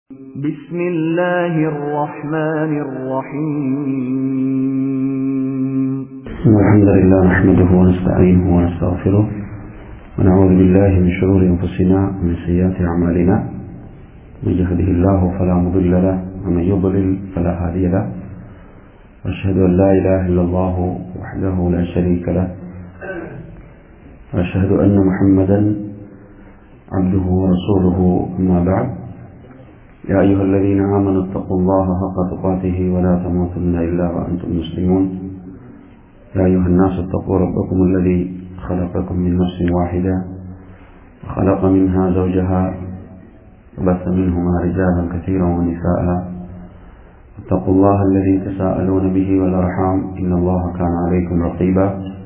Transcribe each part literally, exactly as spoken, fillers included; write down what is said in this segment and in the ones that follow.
بسم الله الرحمن الرحيم الحمد لله نحمده ونستعينه ونستغفره ونعوذ بالله من شرور أنفسنا ومن سيئات أعمالنا من يهده الله فلا مضل له ومن يضلل فلا هادي له وأشهد أن لا إله إلا الله وحده لا شريك له وأشهد أن محمدا عبده ورسوله أما بعد يا أيها الذين آمنوا اتقوا الله حق تقاته ولا تموتن إلا وأنتم مسلمون يا أيها الناس اتقوا ربكم الذي خلقكم من نفس واحدة وخلق منها زوجها وبث منهما رجالا كثيرا ونساء اتقوا الله الذي تساءلون به والأرحام إن الله كان عليكم رقيبا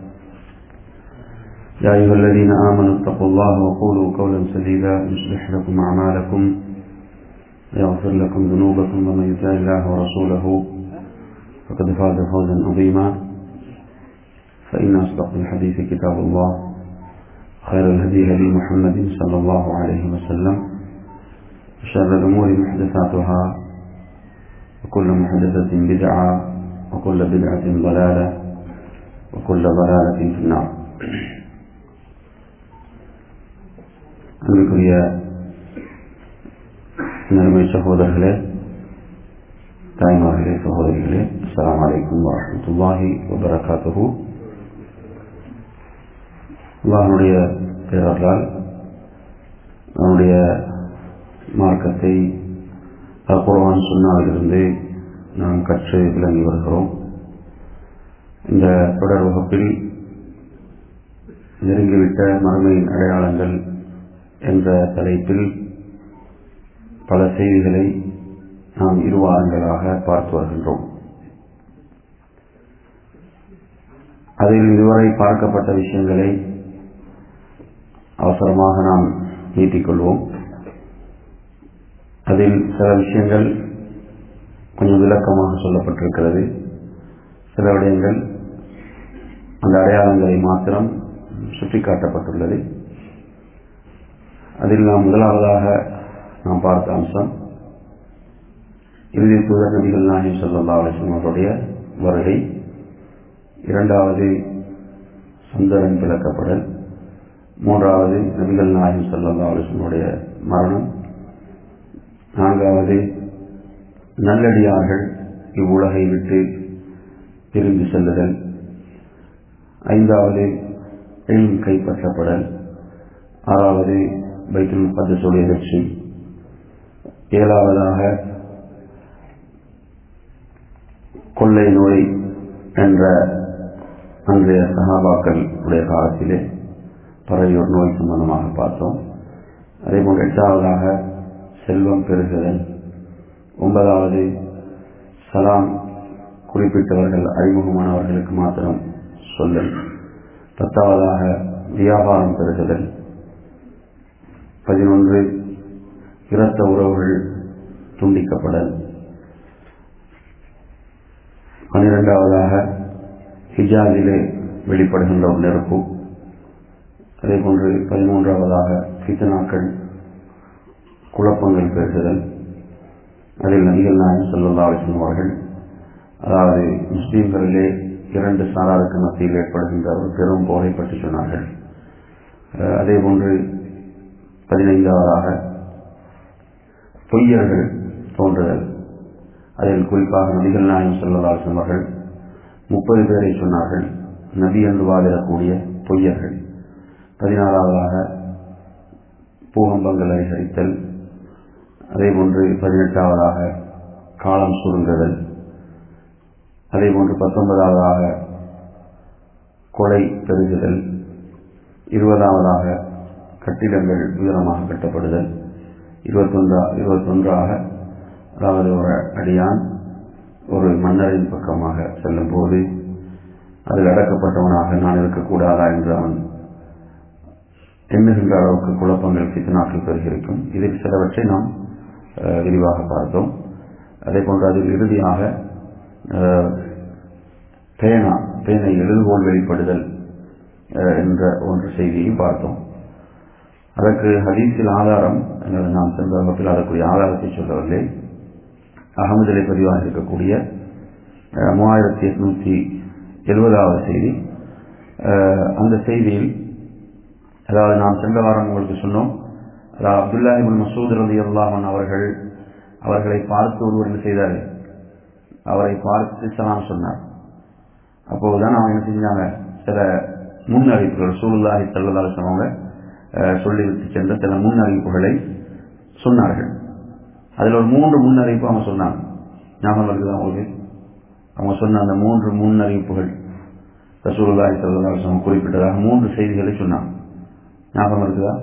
يا أيها الذين آمنوا اتقوا الله وقولوا قولا سديدا يصلح لكم أعمالكم ويغفر لكم ذنوبكم ومن يطع الله ورسوله فقد فاز فوزا عظيما فإن أصدق الحديث كتاب الله خير الهدي هدي محمد صلى الله عليه وسلم وشر الأمور محدثاتها وكل محدثة بدعة وكل بدعة ضلالة وكل ضلالة في النار. அன்புக்குரிய நறுமை சகோதரர்களே, தாய்மார்களே, சகோதரிகளே, அஸ்ஸலாமு அலைக்கும் வரஹ்மத்துல்லாஹி வபரகாத்துஹு. அல்லாஹ்வுடைய பேரர்களால் நம்முடைய மார்க்கத்தை குர்ஆன் சுன்னாவிலிருந்து நாம் கற்று விளங்கி வருகிறோம். இந்த தொடர் வகுப்பில் நெருங்கிவிட்ட மறுமையின் அடையாளங்கள் என்ற தலைப்பில் பல செய்திகளை நாம் இரு வாரங்களாக பார்த்து வருகின்றோம். அதில் இதுவரை பார்க்கப்பட்ட விஷயங்களை அவசரமாக நாம் நீட்டிக்கொள்வோம். அதில் சில விஷயங்கள் கொஞ்சம் விளக்கமாக சொல்லப்பட்டிருக்கிறது. சில விடயங்கள் அந்த அடையாளங்களை மாத்திரம் சுட்டிக்காட்டப்பட்டுள்ளது. அதில் நாம் முதலாவதாக நாம் பார்த்த அம்சம் இறுதி தூதர் நபிகள் நாயகம் ஸல்லல்லாஹு அலைஹி வஸல்லம் அவருடைய வருகை. இரண்டாவது சந்திரன் பிளக்கப்படல். மூன்றாவது நபிகள் நாயகம் ஸல்லல்லாஹு அலைஹி வஸல்லம் அவருடைய மரணம். நான்காவது நல்லடியார்கள் இவ்வுலகை விட்டு பிரிந்து செல்லுதல். ஐந்தாவது இல்ம் கைப்பற்றப்படல். ஆறாவது பைத்துல் முகத்தஸுடைய வெற்றி. ஏழாவதாக கொள்ளை நோய் என்ற அன்றைய சஹாபாக்கள் உடைய காலத்திலே பரவிய நோய் சம்பந்தமாக பார்த்தோம். அதேபோல் எட்டாவதாக செல்வம் பெருகுதல். ஒன்பதாவது சலாம் குறிப்பிட்டவர்கள் அறிமுகமானவர்களுக்கு மாத்திரம் சொல்லல். பத்தாவதாக வியாபாரம் பெருகுதல். பதினொன்று இரத்த உறவுகள் துண்டிக்கப்படல். பன்னிரெண்டாவதாக ஹிஜாதிலே வெளிப்படுகின்ற ஒரு நெருப்பு. அதே போன்று பதிமூன்றாவதாக ஃபித்னாக்கள் குழப்பங்கள் பெருகுதல். அதில் நபிகள் நாயகம் ஸல்லல்லாஹு அலைஹி வஸல்லம் அவர்கள் அதாவது முஸ்லீம்களிலே இரண்டு சாராருக்கு மத்தியில் ஏற்படுகின்ற ஒரு பெரும் போரை பற்றி சொன்னார்கள். அதே போன்று பதினைந்தாவதாக பொய்யர்கள் தோன்றுதல். அதில் குறிப்பாக நபிகள் நாயகம் ஸல்லல்லாஹு அலைஹி வஸல்லம் அவர்கள் முப்பது பேரை சொன்னார்கள், நபி என்று வாதிடக்கூடிய பொய்யர்கள். பதினாறாவதாக பூகம்பங்கள் அதிகரித்தல். அதே போன்று பதினெட்டாவதாக காலம் சுருங்குதல். அதே போன்று பத்தொன்பதாவதாக கொலை பெருகுதல். இருபதாவதாக கட்டிடங்கள் உயரமாக கட்டப்படுதல். இருபத்தொன்றா இருபத்தொன்றாக அதாவது ஒரு அடியான் ஒரு மன்னரின் பக்கமாக செல்லும் போது அதில் அடக்கப்பட்டவனாக நான் இருக்கக்கூடாதா என்று அவன் எண்ணுகின்ற அளவுக்கு குழப்பங்கள் ஃபித்னாக்கள் பெருகிருக்கும். இதில் சிலவற்றை நாம் விரிவாக பார்த்தோம். அதே போன்று அதில் இறுதியாக பேனா பேனை எழுதுகோல் வெளிப்படுதல் என்ற ஒன்று செய்தியையும் பார்த்தோம். அதற்கு ஹதீஸில் ஆதாரம் நாம் சென்ற வகுப்பில் அதற்குரிய ஆதாரத்தை சொல்லவில்லை. அகமதிலே பதிவாக இருக்கக்கூடிய மூவாயிரத்தி எட்நூத்தி எழுபதாவது செய்தி. அந்த செய்தியில் அதாவது நாம் சென்ற வாரம் உங்களுக்கு சொன்னோம், அதாவது அப்துல்லா இப்னு மஸ்ஊத் ரலியல்லாஹு அன்ஹு அவர்கள் அவர்களை பார்த்து ஒருவர் என்ன செய்தார், அவரை பார்த்து சலாம் சொன்னார். அப்போதுதான் அவங்க என்ன செஞ்சாங்க, சில முன்னறிவிப்புகள் ரசூலுல்லாஹி ஸல்லல்லாஹு அலைஹி வஸல்லம் அவங்க சொல்லிவிட்டு சென்ற சில முன்னறிவிப்புகளை சொன்னார்கள். அதில் ஒரு மூன்று முன்னறிவிப்பு அவங்க சொன்னாங்க. ஞாபகம் இருக்குதா உங்களுக்கு? அவங்க சொன்ன அந்த மூன்று முன்னறிவிப்புகள் ரசூலுல்லாஹி ஸல்லல்லாஹு அலைஹி வஸல்லம் குறிப்பிட்டதாக மூன்று செய்திகளை சொன்னாங்க. ஞாபகம் இருக்குதா?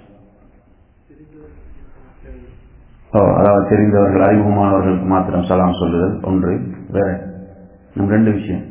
அதாவது தெரிந்தவர்கள் அறிமுகமானவர்களுக்கு மாத்திரம் சலாம் சொல்லுதல் ஒன்று. வேற நம்ம ரெண்டு விஷயம்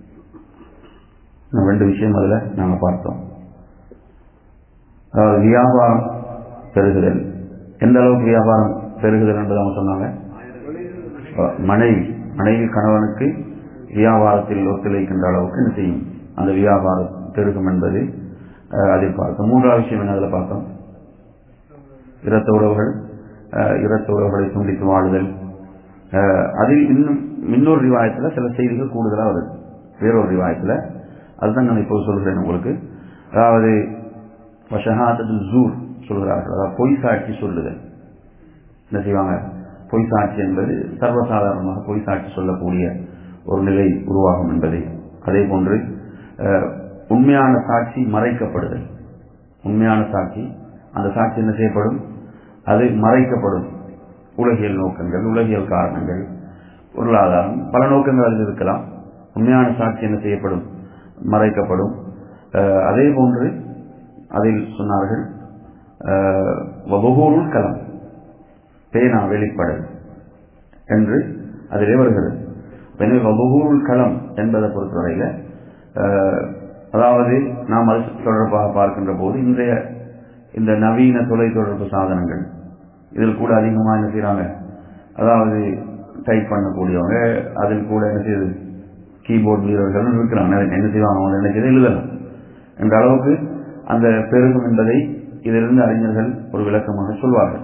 நம்ம ரெண்டு விஷயம் அதுல நாங்க பார்த்தோம். அதாவது வியாபாரம் பெருகுதல். எந்த அளவுக்கு வியாபாரம் பெருகுதல் என்பதை அவங்க சொன்னாங்க. மனைவி மனைவி கணவனுக்கு வியாபாரத்தில் ஒத்துழைக்கின்ற அளவுக்கு என்ன செய்யும், அந்த வியாபாரம் பெருகும் என்பது அதில் பார்த்தோம். மூன்றாவது விஷயம் என்ன அதில் பார்த்தோம், இரத்த உறவுகள் இரத்த உறவுகளை துண்டித்து வாழுதல். அதில் இன்னும் இன்னொரு ரிவாயத்தில் சில செய்திகள் கூடுதலாக வருது. வேறொரு ரிவாயத்தில் அதுதான் நான் இப்போது சொல்கிறேன் உங்களுக்கு. அதாவது வஷஹாதத்துல் ஜூர் சொல்கிறார்கள், அதாவது பொய் சாட்சி சொல்லுதல். என்ன செய்வாங்க, பொய் சாட்சி என்பது சர்வசாதாரணமாக பொய் சாட்சி சொல்லக்கூடிய ஒரு நிலை உருவாகும் என்பதை. அதே போன்று உண்மையான சாட்சி மறைக்கப்படுதல். உண்மையான சாட்சி, அந்த சாட்சி என்ன செய்யப்படும், அது மறைக்கப்படும். உலகியல் நோக்கங்கள், உலகியல் காரணங்கள், பொருளாதாரம், பல நோக்கங்கள் அதில் இருக்கலாம். உண்மையான சாட்சி என்ன செய்யப்படும், மறைக்கப்படும். அதே போன்று அதில் சொன்னார்கள் வபுகூருல் கலம், பேனா வெளிப்படல் என்று அதிலே வருகிறது. எனவே வபுகூருல் கலம் என்பதை பொறுத்தவரையில் அதாவது நாம் அது தொடர்பாக பார்க்கின்ற போது இன்றைய இந்த நவீன தொலைத்தொடர்பு சாதனங்கள் இதில் கூட அதிகமாக என்ன செய்யறாங்க, அதாவது டைப் பண்ணக்கூடியவங்க, அதில் கூட என்ன செய்யுது கீபோர்ட் வீரர்கள் இருக்கிறாங்க. என்ன செய்வாங்க, அவங்க என்ன செய்து எழுதலாம் என்ற அளவுக்கு அந்த பெருகும் என்பதை இதிலிருந்து அறிஞர்கள் ஒரு விளக்கமாக சொல்வார்கள்.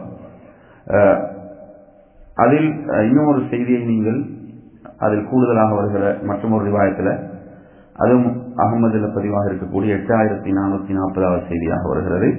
அதில் இன்னும் ஒரு செய்தியை நீங்கள் அதில் கூடுதலாக வருகிற மற்றொரு ரிவாயத்தில், அதுவும் அகமதுல பதிவாக இருக்கக்கூடிய எட்டாயிரத்தி நானூத்தி நாற்பதாவது செய்தியாக வருகிறது.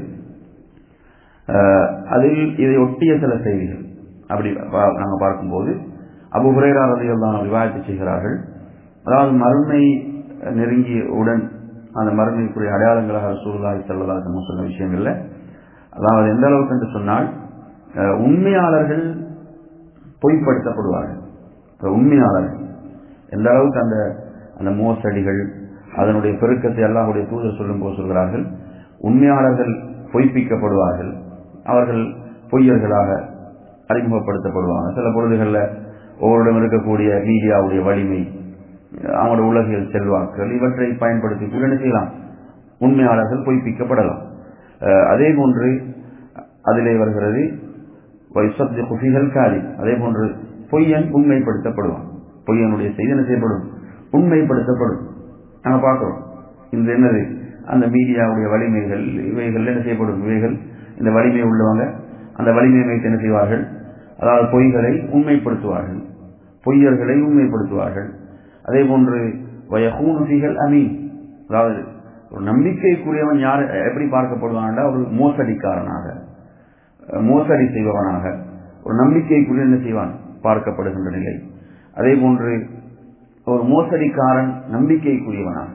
அதில் இதை ஒட்டிய சில செய்திகள் அப்படி நாங்கள் பார்க்கும்போது அபூ ஹுரைரா ரலியல்லாஹு அன்ஹு ரிவாயத்து செய்கிறார்கள். அதாவது மறுமை நெருங்கியவுடன் அந்த மறுமைக்குரிய அடையாளங்களாக ரசூலுல்லாஹி ஸல்லல்லாஹு அலைஹி வஸல்லம் சொன்ன விஷயங்கள்ல, அதாவது எந்த அளவுக்கு என்று சொன்னால் உண்மையாளர்கள் பொய்ப்படுத்தப்படுவார்கள். உண்மையாளர்கள் எந்த அளவுக்கு அந்த அந்த மோசடிகள் அதனுடைய பெருக்கத்தை அல்லாஹ்வுடைய தூதர் சொல்லும் போது சொல்கிறார்கள், உண்மையாளர்கள் பொய்ப்பிக்கப்படுவார்கள், அவர்கள் பொய்யர்களாக அறிமுகப்படுத்தப்படுவாங்க. சில பொழுதுகளில் ஒவ்வொருடம் இருக்கக்கூடிய மீடியாவுடைய வலிமை, அவங்களோட உலகியல் செல்வாக்குகள் இவற்றை பயன்படுத்தி கூட என்ன செய்யலாம், உண்மையாளர்கள் பொய்ப்பிக்கப்படலாம். அதே போன்று அதிலே வருகிறது காலி, அதே போன்று பொய்யன் உண்மைப்படுத்தப்படுவான். பொய்யனுடைய செய்தி என்ன செய்யப்படும், உண்மைப்படுத்தப்படும். நாங்கள் பார்க்கிறோம் இந்த என்னது அந்த மீடியாவுடைய வலிமைகள் இவைகள் என்ன செய்யப்படும், இவைகள் இந்த வலிமை உள்ளவங்க அந்த வலிமையை வைத்து என்ன செய்வார்கள், அதாவது பொய்களை உண்மைப்படுத்துவார்கள், பொய்யர்களை உண்மைப்படுத்துவார்கள். அதே போன்று வயகூனுகள் அமீன், அதாவது ஒரு நம்பிக்கைக்குரியவன் யார் எப்படி பார்க்கப்படுவான், ஒரு மோசடிக்காரனாக மோசடி செய்பவனாக ஒரு நம்பிக்கைக்குரிய என்ன செய்வான் பார்க்கப்படுகின்ற நிலை. அதே போன்று ஒரு மோசடிக்காரன் நம்பிக்கைக்குரியவனாக,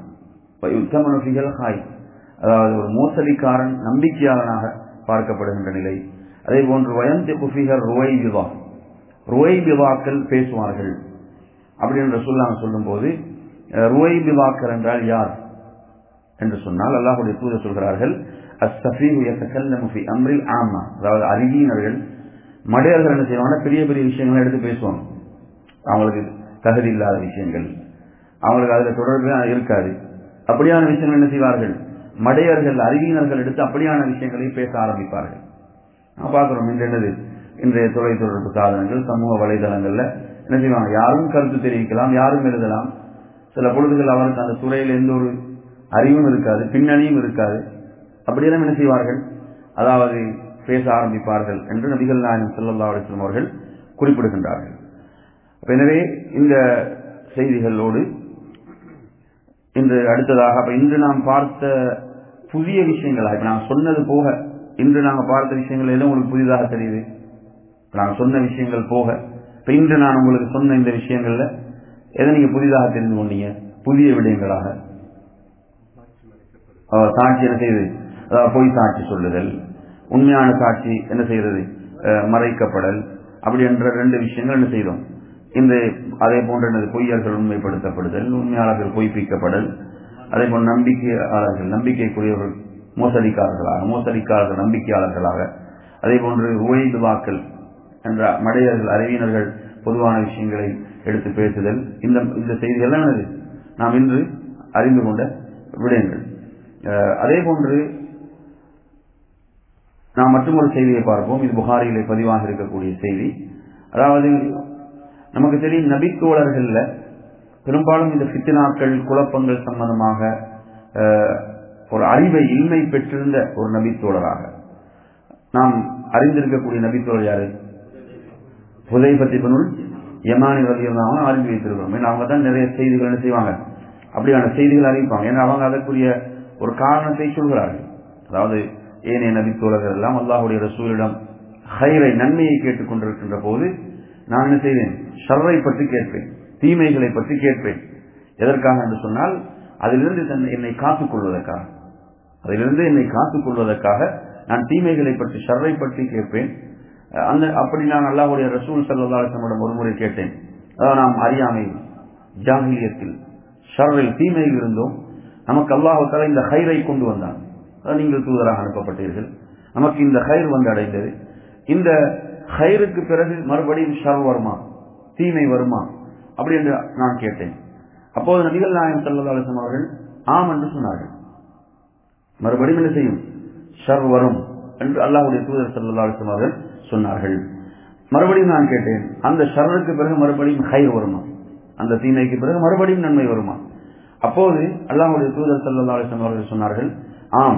அதாவது ஒரு மோசடிக்காரன் நம்பிக்கையாளனாக பார்க்கப்படுகின்ற நிலை. அதே போன்று வயந்தி குஃபிகர் ருவைபிவா, ருவைபிவாக்கள் பேசுவார்கள் அப்படின்னு ரசூலுல்லாஹ் சொல்லும் போது, ருவைபிவாக்கள் என்றால் யார் என்று சொன்னால் அல்லாஹ்வுடைய தூதர் சொல்கிறார்கள், அஸ்ஸஃபீஹு யதகல்லமு ஃபீ அம்ரில் ஆம்மா, அதாவது அறிவியினர்கள் மடையர்கள் என்ன செய்வாங்க, பெரிய பெரிய விஷயங்களை எடுத்து பேசுவாங்க. அவங்களுக்கு தகுதி இல்லாத விஷயங்கள், அவங்களுக்கு அதில் தொடர்பு இருக்காது. அப்படியான விஷயங்கள் என்ன செய்வார்கள், மடையர்கள் அறிவியினர்கள் எடுத்து அப்படியான விஷயங்களை பேச ஆரம்பிப்பார்கள். நான் பார்க்கிறோம் இன்று என்னது இன்றைய தொலைத்தொடர்பு சாதனங்கள் சமூக வலைதளங்கள்ல என்ன செய்வாங்க, யாரும் கருத்து தெரிவிக்கலாம், யாரும் எழுதலாம். சில பொழுதுகள் அவருக்கு அந்த துறையில் எந்த ஒரு அறிவும் இருக்காது, பின்னணியும் இருக்காது. அப்படியெல்லாம் என்ன செய்வார்கள், அதாவது பேச ஆரம்பிப்பார்கள் என்று நபிகள் நாயகம் ஸல்லல்லாஹு அலைஹி வஸல்லம் அவர்கள் குறிப்பிடுகின்றார்கள். எனவே இந்த செய்திகளோடு இன்று அடுத்ததாக அப்ப இன்று நாம் பார்த்த புதிய விஷயங்களா, இப்ப நான் சொன்னது போக இன்று நாங்கள் பார்த்த விஷயங்கள் எதுவும் உங்களுக்கு புதிதாக தெரியுது? நான் சொன்ன விஷயங்கள் போக இப்ப இன்று நான் உங்களுக்கு சொன்ன இந்த விஷயங்கள்ல எதை நீங்க புதிதாக தெரிந்து கொண்டீங்க? புதிய விடயங்களாக சாட்சி என்ன செய்யுது, அதாவது பொய் சாட்சி சொல்லுதல், உண்மையான சாட்சி என்ன செய்யறது, மறைக்கப்படல், அப்படி என்ற ரெண்டு விஷயங்கள் என்ன செய்தோம். இந்த அதே போன்ற பொய்யர்கள் உண்மைப்படுத்தப்படுதல், உண்மையாளர்கள் பொய்ப்பிக்கப்படல், அதே போன்ற நம்பிக்கையாளர்கள் நம்பிக்கைக்குரியவர்கள் மோசடிக்காரர்களாக, மோசடிக்காரர்கள் நம்பிக்கையாளர்களாக, அதே போன்று உழைதுவாக்கள் என்ற மடையர்கள் அறிவியினர்கள் பொதுவான விஷயங்களை எடுத்து பேசுதல், இந்த இந்த செய்திகள் என்னது நாம் இன்று அறிந்து கொண்ட விடயங்கள். அதே போன்று நாம் மற்றொரு செய்தியை பார்ப்போம். இது புகாரியிலே பதிவாக இருக்கக்கூடிய செய்தி. அதாவது நமக்கு தெரியும், நபித்தோழர்கள்ல பெரும்பாலும் இந்த ஃபித்னாக்கள் குழப்பங்கள் சம்பந்தமாக ஒரு அறிவை இல்மை பெற்றிருந்த ஒரு நபித்தோழராக நாம் அறிந்திருக்கக்கூடிய நபித்தோழர் யாரு? ஹுதைஃபத் இப்னுல் யமானி ரலியல்லாஹு அன்ஹு அறிந்து வைத்திருக்கிறோம். ஏன்னா அவங்க தான் நிறைய செய்திகள் என்ன செய்வாங்க, அப்படியான செய்திகள் அறிவிப்பாங்க. ஏன்னா அவங்க அதற்குரிய ஒரு காரணத்தை சொல்கிறார்கள். அதாவது ஏனைய நபித்தோழர்கள் எல்லாம் அல்லாஹ்வுடைய ரசூலிடம் ஹைரை நன்மையை கேட்டுக் கொண்டிருக்கின்ற போது நான் என்ன செய்வேன், ஷர்ரை பற்றி கேட்பேன், தீமைகளை பற்றி கேட்பேன். எதற்காக என்று சொன்னால் அதிலிருந்து தன்னை என்னை காத்துக் கொள்வதற்காக அதிலிருந்து என்னை காத்துக் கொள்வதற்காக நான் தீமைகளை பற்றி ஷர்ரை பற்றி கேட்பேன். அந்த அப்படி நான் அல்லாஹ்வுடைய ரசூல் ஸல்லல்லாஹு அலைஹி வஸல்லம் ஒரு முறை கேட்டேன். அதாவது நாம் அறியாமை ஜாஹிலியத்தில் ஷர்ரில் தீமையில் இருந்தோம், நமக்கு அல்லாஹ் தஆலா இந்த ஹைரை கொண்டு வந்தான். நீங்கள் தூதராக அனுப்பப்பட்டீர்கள், நமக்கு இந்த ஹைர் வந்து அடைந்தது. இந்த ஹைருக்கு பிறகு மறுபடியும் ஷர் வருமா, தீமை வருமா அப்படி என்று நான் கேட்டேன். அப்போது நபிகள் நாயகம் ஸல்லல்லாஹு அலைஹி வஸல்லம் அவர்கள் ஆம் என்று சொன்னார்கள். மறுபடியும் என்ன செய்யும், ஷர் வரும் என்று அல்லாஹ்வுடைய தூதர் ஸல்லல்லாஹு அலைஹி வஸல்லம் அவர்கள் சொன்னார்கள். மறுபடியும் நான் கேட்டேன், அந்த ஷர்ருக்கு பிறகு மறுபடியும் ஹைர் வருமா, அந்த தீமைக்கு பிறகு மறுபடியும் நன்மை வருமா? அப்போது அல்லாஹ்வுடைய தூதர் ஸல்லல்லாஹு அலைஹி வஸல்லம் அவர்கள் சொன்னார்கள், ஆம்,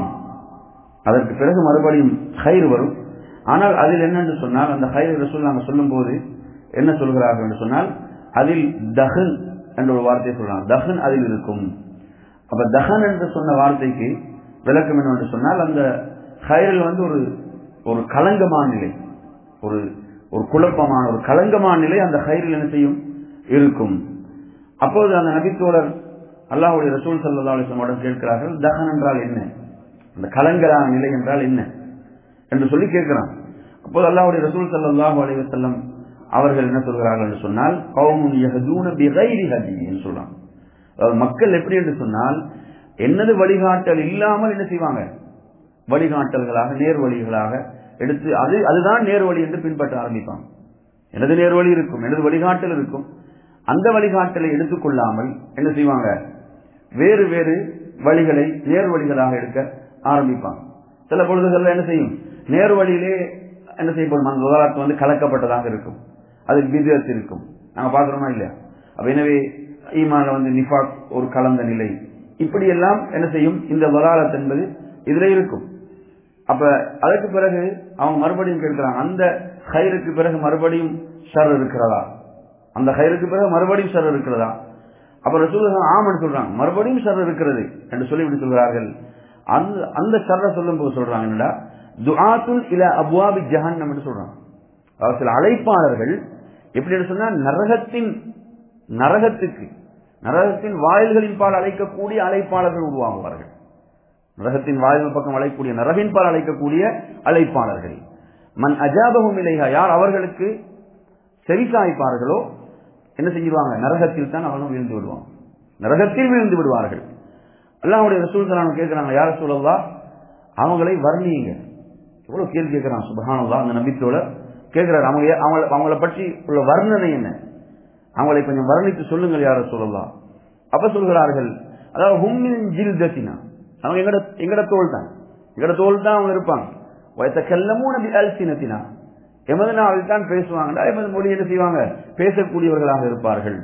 அதற்கு பிறகு மறுபடியும் ஹைர் வரும். ஆனால் அதில் என்னென்று சொன்னால், அந்த ஹைர் ரசூல் நாங்கள் சொல்லும் போது என்ன சொல்கிறார்கள் என்று சொன்னால், அதில் தஹன் என்ற ஒரு வார்த்தையை சொல்லலாம். தஹன் அதில் இருக்கும். அப்ப தஹன் என்று சொன்ன வார்த்தைக்கு விளக்கம் என்னவென்று சொன்னால், அந்த ஹைரில் வந்து ஒரு ஒரு களங்கமான நிலை, ஒரு ஒரு குழப்பமான ஒரு களங்கமான நிலை அந்த ஹைரில் என்ன செய்யும், இருக்கும். அப்போது அந்த நபித்தோழர் அல்லாஹ்வுடைய ரசூல் ஸல்லல்லாஹு அலைஹி வஸல்லம் கேட்கிறார்கள், தஹன் என்றால் என்ன, அந்த கலங்கலான நிலை என்றால் என்ன என்று சொல்லி கேட்கிறான். அப்போது அல்லாஹ்வுடைய ரசூல் ஸல்லல்லாஹு அலைஹி வஸல்லம் அவர்கள் என்ன சொல்கிறார்கள் என்று சொன்னால், கௌமுன் யஹ்தூன பிகைரி ஹதி என்று சொல்றாங்க. அதாவது மக்கள் எப்படி என்று சொன்னால், என்னது வழிகாட்டல் இல்லாமல் என்ன செய்வாங்க, வழிகாட்டல்களாக நேர்வழிகளாக எடுத்து அது அதுதான் நேர்வழி என்று பின்பற்ற ஆரம்பிப்பாங்க. எனது நேர்வழி இருக்கும், எனது வழிகாட்டல் இருக்கும், அந்த வழிகாட்டலை எடுத்துக்கொள்ளாமல் என்ன செய்வாங்க, வேறு வேறு வழிகளை நேர்வழிகளாக எடுக்க ஆரம்பிப்பாங்க. சில பொழுதுகளில் என்ன செய்யும், நேர்வழியிலே என்ன செய்யப்படும், அந்த உதாரணத்து வந்து கலக்கப்பட்டதாக இருக்கும், அதில் பித்அத் இருக்கும். நாங்க பாக்குறோமா இல்லையா? அப்ப எனவே ஈமான்ல வந்து நிஃபாக் ஒரு கலந்த நிலை, இப்படி எல்லாம் என்ன செய்யும், இந்த வலாலத் என்பது இதுல இருக்கும். அப்ப அதற்கு பிறகு அவங்க மறுபடியும் கேட்கிறாங்க, அந்த ஹைருக்கு பிறகு மறுபடியும் ஷர் இருக்கிறதா, அந்த ஹைருக்கு பிறகு மறுபடியும் ஷர் இருக்கிறதா? அப்ப ரசூலுல்லாஹ் ஆமன் சொல்றாங்க, மறுபடியும் ஷர் இருக்கிறது என்று சொல்லி இப்படி சொல்கிறார்கள். அந்த அந்த ஷர்ரை சொல்லும் போது சொல்றாங்க, என்னடா துஆத்துல் இலா அப்வாபி ஜஹன்னம் என்று சொல்றாங்க. அதாவது சில அழைப்பாளர்கள் எப்படி சொன்னா, நரகத்தின் நரகத்துக்கு நரகத்தின் வாயில்களின் பால் அழைக்கக்கூடிய அழைப்பாளர்கள் உருவாகுவார்கள். நரகத்தின் வாயில் பக்கம் அழைக்கக்கூடிய, நரகின் பால் அழைக்கக்கூடிய அழைப்பாளர்கள். மன் அஜாபஹும் இலைஹா, யார் அவர்களுக்கு செவிசாய்ப்பார்களோ என்ன செஞ்சிருவாங்க, நரகத்தில் தான் அவர்களும் வீழ்ந்து விடுவாங்க, நரகத்தில் வீழ்ந்து விடுவார்கள். அல்லாஹ்வுடைய ரசூல் ஸல்லல்லாஹு அலைஹி வஸல்லம் கேட்கிறாங்க, யார் ரசூலல்லாஹ் அவங்களை வர்ணியுங்க. எவ்வளவு கேள்வி கேட்கிறான் சுப்ஹானல்லாஹ். அந்த நபித்தோட கேட்கிறார், அவங்க அவங்களை பற்றி உள்ள வர்ணனை என்ன, அவங்களை கொஞ்சம் வர்ணித்து சொல்லுங்கள் யார் ரசூலல்லாஹ். அப்ப சொல்கிறார்கள், அதாவது ஹும் மின் ஜில்தத்தினா, அவங்க எங்கட எங்கட தோல் தான், எங்கட தோல் தான் அவங்க இருப்பாங்க. வயத்தகல்லமூன பிஅல்சினத்தினா, எமது நாவில் தான் பேசுவாங்க, எமது மொழி என்ன செய்வாங்க, பேசக்கூடியவர்களாக இருப்பார்கள்.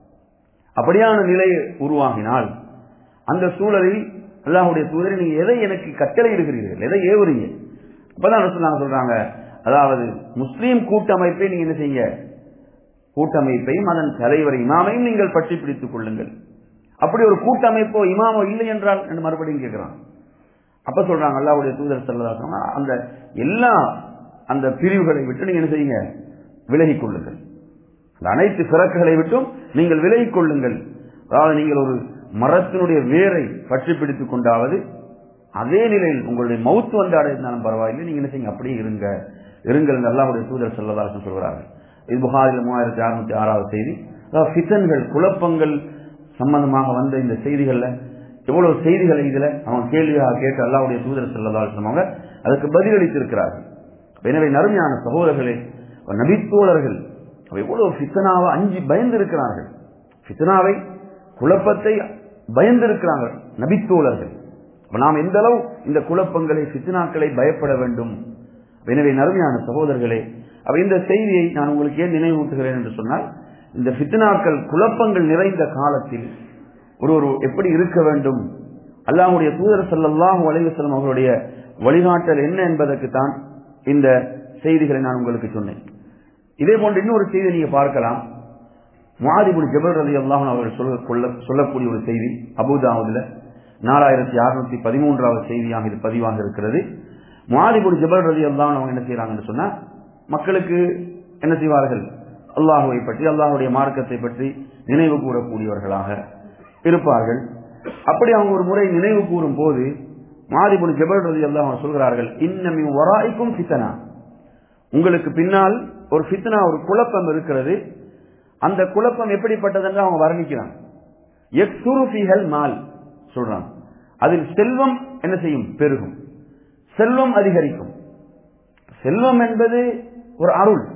அப்படியான நிலை உருவாகினால் அந்த சூழலில் அல்லாஹ்வுடைய தூதரை, நீங்க எதை எனக்கு கட்டளை இடுகிறீர்கள், எதை ஏவுறீங்க, இப்பதான் ரசூலுல்லாஹ் சொல்றாங்க, அதாவது முஸ்லீம் கூட்டமைப்பை நீங்க என்ன செய்யுங்க, கூட்டமைப்பையும் அதன் தலைவர் இமாமையும் நீங்கள் பற்றி பிடித்துக் கொள்ளுங்கள். அப்படி ஒரு கூட்டமைப்போ இமாமோ இல்லை என்றால் என்று மறுபடியும் கேட்கிறான். அப்ப சொல்றாங்க அல்லாஹ்வுடைய தூதர் ஸல்லல்லாஹு அலைஹி வஸல்லம், அந்த எல்லா அந்த பிரிவுகளை விட்டு நீங்க என்ன செய்யுங்க, விலகிக் கொள்ளுங்கள். அந்த அனைத்து பிறக்குகளை விட்டும் நீங்கள் விலகிக் கொள்ளுங்கள். அதாவது நீங்கள் ஒரு மரத்தினுடைய வேரை பற்றி பிடித்துக் கொண்டாவது அதே நிலையில் உங்களுடைய மவுத்து வந்து அடைந்தாலும் பரவாயில்லை, நீங்க என்ன செய்யுங்க, அப்படியே இருங்க இருங்கள் என்று அல்லாஹ்வுடைய தூதர் ஸல்லல்லாஹு அலைஹி வஸல்லம் சொல்கிறார்கள். இது புகாரில் மூவாயிரத்தி அறுநூத்தி ஆறாவது செய்தி. அதாவது ஃபித்னகள், குழப்பங்கள் சம்பந்தமாக வந்த இந்த செய்திகள்ல எவ்வளவு செய்திகளை இதுல அவங்க கேள்வியாக கேட்டு அல்லாஹ்வுடைய தூதர் ஸல்லல்லாஹு அலைஹி வஸல்லம் அவங்க அதுக்கு பதிலளித்திருக்கிறார்கள். எனவே நறுமையான சகோதரர்களே, நபித்தோழர்கள் எவ்வளவு ஃபித்னாவை அஞ்சி பயந்து இருக்கிறார்கள், ஃபித்னாவை குழப்பத்தை பயந்து இருக்கிறார்கள் நபித்தோழர்கள். நாம் எந்த அளவு இந்த குழப்பங்களை ஃபித்னாக்களை பயப்பட வேண்டும். எனவே நறுமையான சகோதரர்களே, அப்ப இந்த செய்தியை நான் உங்களுக்கு ஏன் நினைவூட்டுகிறேன் என்று சொன்னால், இந்த ஃபித்னாக்கள் குழப்பங்கள் நிறைந்த காலத்தில் ஒருவர் எப்படி இருக்க வேண்டும், அல்லாஹ்வுடைய தூதர் ஸல்லல்லாஹு அலைஹி வஸல்லம் அவர்களுடைய வழிகாட்டல் என்ன என்பதற்கு தான் இந்த செய்திகளை நான் உங்களுக்கு சொன்னேன். இதே போன்று இன்னொரு செய்தி நீங்க பார்க்கலாம். முஆத் இப்னு ஜபல் ரலியல்லாஹு அன்ஹு அவர்கள் சொல்லக்கூடிய ஒரு செய்தி அபூதாவுதுல நாலாயிரத்தி அறுநூத்தி பதிமூன்றாவது செய்தியாக இது பதிவாக இருக்கிறது. முஆத் இப்னு ஜபல் ரலியல்லாஹு அன்ஹு என்ன செய்யறாங்கன்னு சொன்னா, மக்களுக்கு என்ன செய்வார்கள், அல்லாஹுவை பற்றி அல்லாஹுடைய மார்க்கத்தை பற்றி நினைவு கூறக்கூடியவர்களாக இருப்பார்கள். அப்படி அவங்க ஒரு முறை நினைவு கூறும் போது முஆத் இப்னு ஜபல் ரலியல்லாஹு அன்ஹு சொல்கிறார்கள், இன்ன மின் வராயிக்கும் ஃபித்னா, உங்களுக்கு பின்னால் ஒரு ஃபித்னா, ஒரு குழப்பம் இருக்கிறது. அந்த குழப்பம் எப்படிப்பட்டது என்று அவங்க வர்ணிக்கிறாங்க. யக்ஸுரு ஃபீஹல் மால் சொல்றாங்க, அதில் செல்வம் என்ன செய்யும், பெருகும், செல்வம் அதிகரிக்கும். செல்வம் என்பது ஒரு அருள்.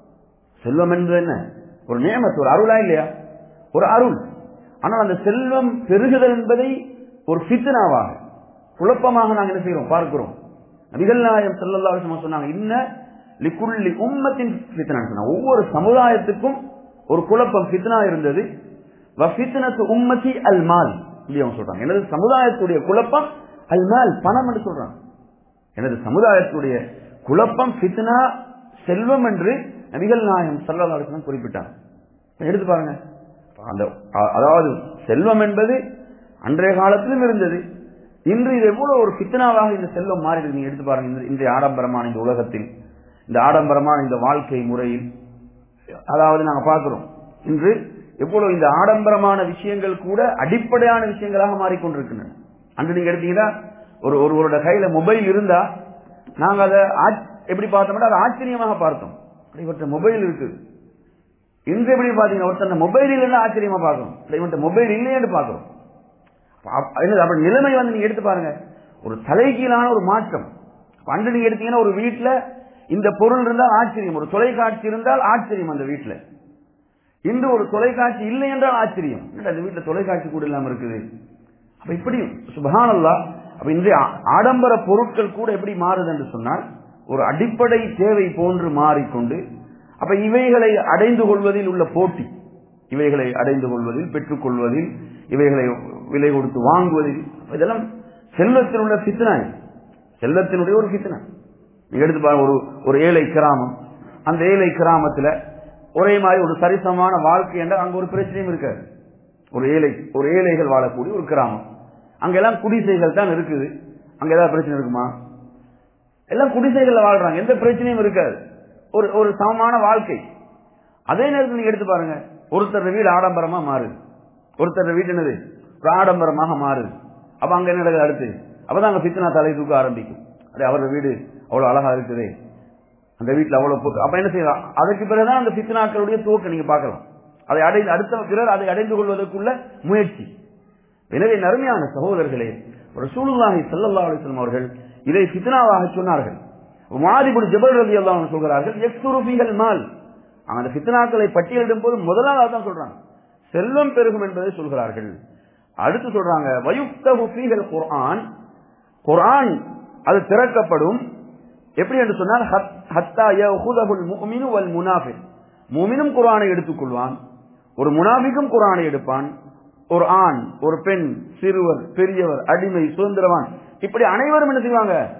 செல்வம் என்பது என்ன, ஒரு நியமத், ஒரு அருளா இல்லையா, ஒரு அருள். ஆனால் அந்த செல்வம் பெருகுதல் என்பதை ஒரு ஃபித்னாவாக, குழப்பமாக நாங்கள் என்ன செய்கிறோம், பார்க்கிறோம். நபிகள் நாயகம் ஸல்லல்லாஹு அலைஹி வஸல்லம் சொன்னாங்க, இன்ன லிகுல்லி உம்மத்தின் ஃபித்னா, ஒவ்வொரு சமுதாயத்துக்கும் ஒரு குழப்பம் ஃபித்னா இருந்தது. வ ஃபித்னத்து உம்மத்தி அல் மால், இப்படி அவங்க சொல்றாங்க. எனது சமுதாயத்துடைய குழப்பம் அல் மால், பணம் என்று சொல்றாங்க. எனது சமுதாயத்துடைய குழப்பம் ஃபித்னா, செல்வம் என்று நபிகள் நாயகம் ஸல்லல்லாஹு அலைஹி வஸல்லம் குறிப்பிட்டாங்க. எடுத்து பாருங்க, அந்த அதாவது செல்வம் என்பது அன்றைய காலத்திலும் இருந்தது. இன்று இது எவ்வளவு ஒரு ஃபித்னாவாக இந்த செல்வம் மாறி இருக்கு. நீங்க எடுத்து பாருங்க, இன்றைய ஆடம்பரமான இந்த உலகத்தில், இந்த ஆடம்பரமான இந்த வாழ்க்கை முறையில், அதாவது நாங்க பார்க்கிறோம் இன்று எவ்வளவு இந்த ஆடம்பரமான விஷயங்கள் கூட அடிப்படையான விஷயங்களாக மாறிக்கொண்டிருக்கின்றன. அன்று நீங்க எடுத்தீங்கன்னா ஒரு ஒருவரோட கையில மொபைல் இருந்தா நாங்க அதை எப்படி பார்த்தோம்னா அதை ஆச்சரியமாக பார்த்தோம். இவர்கிட்ட மொபைல் இருக்கு. இன்று எப்படி பாத்தீங்கன்னா ஒருத்தர் மொபைல் இல்லைன்னா ஆச்சரியமா பார்க்கணும், இவன்கிட்ட மொபைல் இல்லைன்னு பாக்குறோம். அப்படி நிலைமை வந்து நீங்க எடுத்து பாருங்க, ஒரு தலைகீழான ஒரு மாற்றம். அன்று நீங்க எடுத்தீங்கன்னா ஒரு வீட்டுல இந்த பொருள் இருந்தால் ஆச்சரியம், ஒரு தொலைக்காட்சி இருந்தால் ஆச்சரியம் அந்த வீட்டுல. இன்று ஒரு தொலைக்காட்சி இல்லை என்றால் ஆச்சரியம், அந்த வீட்டுல தொலைக்காட்சி கூட இல்லாம இருக்குது. அப்ப இப்படி சுப்ஹானல்லாஹ். அப்ப இன்றைய ஆடம்பர பொருட்கள் கூட எப்படி மாறுது என்று சொன்னால் ஒரு அடிப்படை தேவை போன்று மாறிக்கொண்டு, அப்ப இவைகளை அடைந்து கொள்வதில் உள்ள போட்டி, இவைகளை அடைந்து கொள்வதில், பெற்றுக் கொள்வதில், இவைகளை விலை கொடுத்து வாங்குவதில், இதெல்லாம் செல்வத்தில் உள்ள ஃபித்னா, செல்வத்தினுடைய ஒரு ஃபித்னா. நீங்க எடுத்து பாருங்க, ஒரு ஒரு ஏழை கிராமம், அந்த ஏழை கிராமத்துல ஒரே மாதிரி ஒரு சரிசமான வாழ்க்கை என்றால் அங்க ஒரு பிரச்சனையும் இருக்காது. ஒரு ஏழை ஒரு ஏழைகள் வாழக்கூடிய ஒரு கிராமம், அங்கெல்லாம் குடிசைகள் தான் இருக்குது. அங்க ஏதாவது பிரச்சனை இருக்குமா? எல்லாம் குடிசைகள்ல வாழ்றாங்க, எந்த பிரச்சனையும் இருக்காது, ஒரு ஒரு சமமான வாழ்க்கை. அதே நேரத்தில் நீங்க எடுத்து பாருங்க, ஒருத்தர் வீடு ஆடம்பரமா மாறுது, ஒருத்தர் வீடு என்னது ஒரு ஆடம்பரமாக மாறுது. அப்ப அங்க என்ன நடக்குது அடுத்து? அப்பதான் அங்க ஃபித்னா தலை தூக்க ஆரம்பிக்கும். அதே அவரோட வீடு அவ்வளவு அழகா இருக்குது, அந்த வீட்டுல அவ்வளவு, அப்ப என்ன செய்யலாம், அதுக்கு பிறகுதான் அந்த ஃபித்னாக்களுடைய துவக்கம் நீங்க பார்க்கலாம். அதை அடைந்து அடுத்த பிறர் அதை அடைந்து கொள்வதற்குள்ள முயற்சி. எனவே நறுமையான சகோதரர்களே, ரசூலுல்லாஹி ஸல்லல்லாஹு அலைஹி வஸல்லம் அவர்கள் இதை ஃபித்னாவாக சொன்னார்கள். முஆத் இப்னு ஜபல் ரலியல்லாஹு அன்ஹு சொல்கிறார்கள், யக்ஸுரு ஃபீஹல் மால். அந்த ஃபித்னாக்களை பட்டியலிடும் போது முதலாவது தான் சொல்றாங்க, செல்வம் பெருகும் என்பதை சொல்கிறார்கள். அடுத்து சொல்றாங்க, வயுஃப்தஹு ஃபீஹல் குர்ஆன், குர்ஆன் அது திறக்கப்படும். எப்படி என்று சொன்னால், ஹத்தா யஹுதுல் முஃமினு வல் முனாஃபிக், முஃமினும் குர்ஆனை எடுத்துக்கொள்வான், ஒரு முனாஃபிக்கும் குர்ஆனை எடுப்பான். ஒரு ஆண், ஒரு பெண், சிறுவர், பெரியவர், அடிமை, சுதந்திரவான், இப்படி அனைவரும் என்ன செய்வாங்க,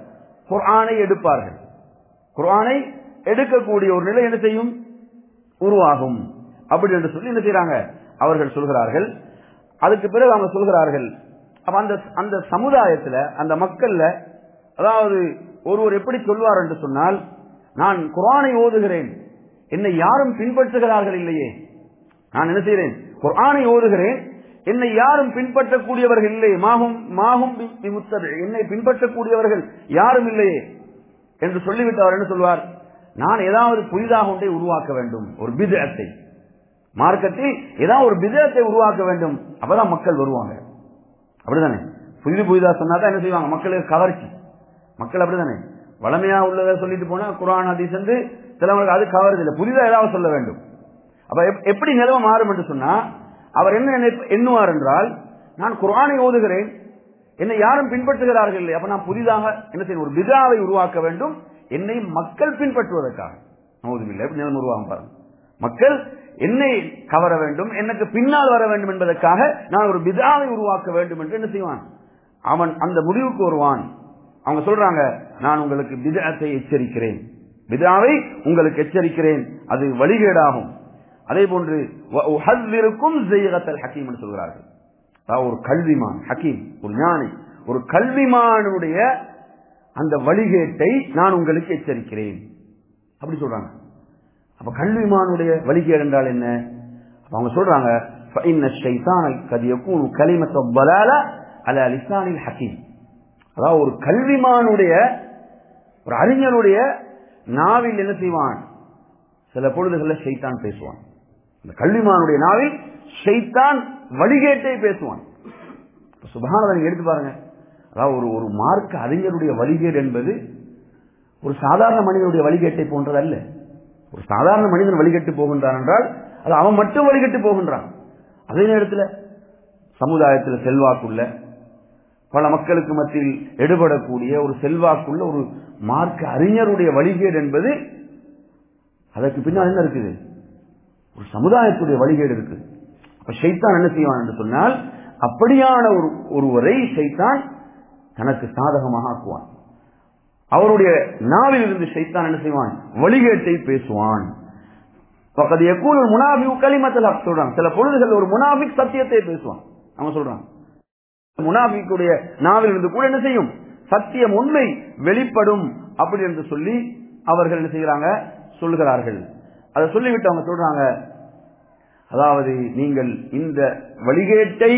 குர்ஆனை எடுப்பார்கள். குர்ஆனை எடுக்கக்கூடிய ஒரு நிலை என்ன செய்யும், உருவாகும். அப்படி என்று சொல்லி என்ன செய்யறாங்க, அவர்கள் சொல்கிறார்கள். அதுக்கு பிறகு அவங்க சொல்கிறார்கள், அப்ப அந்த அந்த சமுதாயத்துல அந்த மக்கள்ல அதாவது ஒருவர் எப்படி சொல்வார் என்று சொன்னால், நான் குர்ஆனை ஓதுகிறேன், என்னை யாரும் பின்பற்றுகிறார்கள் இல்லையே. நான் என்ன செய்கிறேன், குர்ஆனை ஓதுகிறேன், என்னை யாரும் பின்பற்றக்கூடியவர்கள் இல்லையே. மாகும் மாகும் என்னை பின்பற்றக்கூடியவர்கள் யாரும் இல்லையே என்று சொல்லிவிட்டு அவர் என்ன சொல்வார், நான் ஏதாவது புதிதாக ஒன்றை உருவாக்க வேண்டும், ஒரு பித்அத்தை, மார்க்கத்தில் ஏதாவது ஒரு பித்அத்தை உருவாக்க வேண்டும், அப்பதான் மக்கள் வருவாங்க. அப்படிதானே, புதிது புதிதா சொன்னாதான் என்ன செய்வாங்க, மக்களுக்கு கவர்ச்சி. மக்கள் அப்படிதானே, வளமையா உள்ளதை சொல்லிட்டு போனா குர்ஆன் ஹதீஸ் வந்து சிலவங்களுக்கு அது கவர்ச்சி இல்லை, புதிதா ஏதாவது சொல்ல வேண்டும். அப்ப எப்படி நிலைமை மாறும் என்று சொன்னா, அவர் என்ன எண்ணுவார் என்றால், நான் குர்ஆனை ஓதுகிறேன், என்னை யாரும் பின்பற்றுகிறார்கள் இல்லை, அப்ப நான் புதிதாக என்ன செய்ய, ஒரு பித்ஆவை உருவாக்க வேண்டும், என்னை மக்கள் பின்பற்றுவதற்காக. நவுதுபில்லாஹ், எப்படி நிலைமை உருவாகும் பாருங்க. மக்கள் என்னை கவர வேண்டும், எனக்கு பின்னால் வர வேண்டும் என்பதற்காக நான் ஒரு பித்ஆவை உருவாக்க வேண்டும் என்று என்ன செய்வான், அவன் அந்த முடிவுக்கு வருவான். அவங்க சொல்றாங்க, நான் உங்களுக்கு பித்அத்தை எச்சரிக்கிறேன், பித்ஆவை உங்களுக்கு எச்சரிக்கிறேன், அது வழிகேடாகும். அதே போன்று உஹذிருக்கும் ஸைகத்தல் ஹகீம் என்று சொல்கிறார்கள். ஒரு கல்விமான், ஹகீம் ஒரு ஞானி, ஒரு கல்விமானுடைய அந்த வழிகேட்டை நான் உங்களுக்கு எச்சரிக்கிறேன் அப்படி சொல்றாங்க. அப்ப கல்விமானுடைய வழிகேடு என்றால் என்ன? அவங்க சொல்றாங்க, فإن الشيطان قد يكون كلمة الضلالة على لسان الحكيم. அதாவது ஒரு கல்விமானுடைய, ஒரு அறிஞருடைய நாவில் என்ன செய்வான், சில பொழுதுகளில் ஷைத்தான் பேசுவான். இந்த கல்விமானுடைய நாவில் ஷைத்தான் வழிகேட்டை பேசுவான். சுப்ஹானல்லாஹ், நீங்க எடுத்து பாருங்க. அதாவது ஒரு ஒரு மார்க்க அறிஞருடைய வழிகேடு என்பது ஒரு சாதாரண மனிதனுடைய வழிகேட்டை போன்றது அல்ல. ஒரு சாதாரண மனிதன் வழிகட்டு போகின்றான் என்றால் அது அவன் மட்டும் வழிகட்டு போகின்றான். அதே நேரத்தில் சமுதாயத்தில் செல்வாக்குள்ள, பல மக்களுக்கு மத்தியில் எடுபடக்கூடிய ஒரு செல்வாக்குள்ள ஒரு மார்க்க அறிஞருடைய வழிகேடு என்பது, அதற்கு பின்னால் என்ன இருக்குது, ஒரு சமுதாயத்துடைய வழிகேடு இருக்கு. அப்ப ஷைத்தான் என்ன செய்வான் என்று சொன்னால், அப்படியான ஒரு ஒருவரை ஷைத்தான் தனக்கு சாதகமாக ஆக்குவான். அவருடைய நாவில் இருந்து ஷைத்தான் என்ன செய்வான், வழிகேட்டை பேசுவான். பக்கத்து யகூல் முனாஃபிகு கலிமத்துல் ஹக் சொல்றாங்க. சில பொழுதுகள் ஒரு முனாஃபிக் சத்தியத்தை பேசுவான். அவங்க சொல்றாங்க, முனாஃபிக்குடைய நாவில் இருந்து கூட என்ன செய்யும், சத்தியம் உண்மை வெளிப்படும் அப்படி என்று சொல்லி அவர்கள் என்ன செய்யறாங்க, சொல்கிறார்கள். அதை சொல்லிவிட்டு அவங்க சொல்றாங்க, அதாவது நீங்கள் இந்த வழிகேட்டை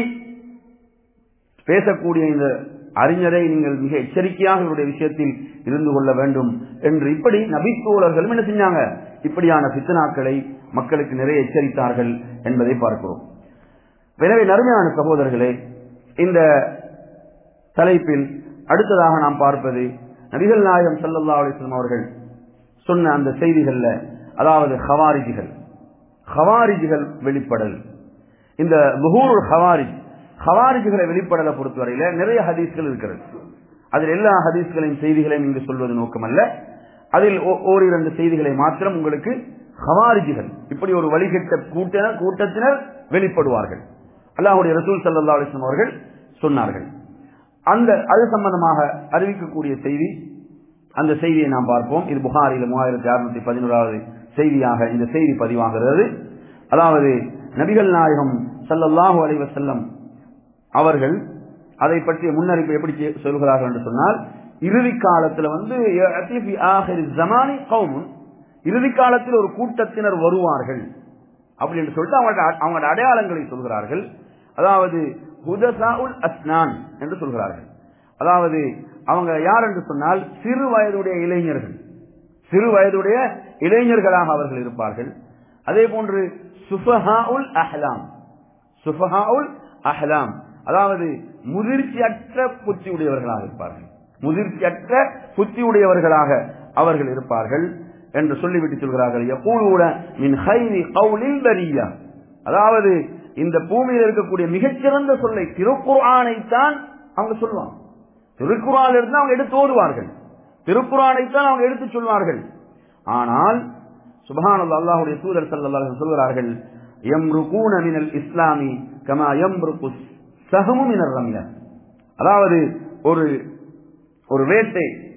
பேசக்கூடிய இந்த அறிஞரை நீங்கள் மிக எச்சரிக்கையாக இவருடைய விஷயத்தில் இருந்து கொள்ள வேண்டும் என்று இப்படி நபித்தோழர்களும் என்ன செஞ்சாங்க, இப்படியான ஃபித்னாக்களை மக்களுக்கு நிறைய எச்சரித்தார்கள் என்பதை பார்க்கிறோம். எனவே நறுமையான சகோதரர்களே, இந்த தலைப்பில் அடுத்ததாக நாம் பார்ப்பது நபிகள் நாயகம் ஸல்லல்லாஹு அலைஹி வஸல்லம் அவர்கள் சொன்ன அந்த செய்திகள்ல, அதாவது ஹவாரிஜிகள் ஹவாரிஜிகள் வெளிப்படல். இந்த ظهور ஹவாரிஜ் ஹவாரிஜிகளை வெளிப்படலை பொறுத்தவரையில நிறைய ஹதீஸ்கள் இருக்கிறது. அதில் எல்லா ஹதீஸ்களின் செய்திகளையும் இங்கு சொல்வது நோக்கமல்ல, அதில் ஓரிரண்டு செய்திகளை மாத்திரம் உங்களுக்கு ஹவாரிஜிகள் இப்படி ஒரு வழிகட்ட கூட்டினர் கூட்டத்தினர் வெளிப்படுவார்கள் அல்லாஹ்வுடைய ரசூல் ஸல்லல்லாஹு அலைஹி வஸல்லம் அவர்கள் சொன்னார்கள். அந்த அது சம்பந்தமாக அறிவிக்கக்கூடிய செய்தி, அந்த செய்தியை நாம் பார்ப்போம். இது புகாரில மூவாயிரத்தி அறுநூத்தி பதினோராவது செய்தியாக இந்த செய்தி பதிவாகிறது. அதாவது நபிகள் நாயகம் ஸல்லல்லாஹு அலைஹி வஸல்லம் அவர்கள் அதை பற்றிய முன்னறிப்பு எப்படி சொல்கிறார்கள் என்று சொன்னால், இறுதி காலத்தில் வந்து இறுதி காலத்தில் ஒரு கூட்டத்தினர் வருவார்கள் அப்படி என்று சொல்லிட்டு அவங்க அவங்களோட அடையாளங்களை சொல்கிறார்கள். அதாவது ஹுதசாஉல் அஸ்னான் என்று சொல்கிறார்கள். அதாவது அவங்க யார் என்று சொன்னால், சிறு வயதுடைய இளைஞர்கள், சிறு வயதுடைய இளைஞர்களாக அவர்கள் இருப்பார்கள். அதே போன்று சுஃபஹாஉல் அஹ்லாம், சுஃபஹாஉல் அஹ்லாம் அதாவது முதிர்ச்சியற்ற புத்தி உடையவர்களாக இருப்பார்கள், முதிர்ச்சியற்ற புத்தி உடையவர்களாக அவர்கள் இருப்பார்கள் என்று சொல்லிவிட்டு சொல்கிறார்கள். யகூலுன மின் கைரி கௌலில் பரியா, அதாவது இந்த பூமியில் இருக்கக்கூடிய மிகச்சிறந்த சொல்லை திருக்குர்ஆனைத்தான் அவங்க சொல்லுவாங்க. திருக்குர்ஆனில் இருந்து அவங்க எடுத்து ஓதுவார்கள், திருக்குர்ஆனைத்தான் அவங்க எடுத்து சொல்வார்கள். ஆனால் சுப்ஹானல்லாஹ், அல்லாஹ்வுடைய தூதர் ஸல்லல்லாஹு அலைஹி வஸல்லம் சொல்கிறார்கள், யம்ருகூன மினல் இஸ்லாமி கமா யம்ருகு சஹமு மினர் ரம்யா, அதாவது ஒரு ஒரு வேட்டை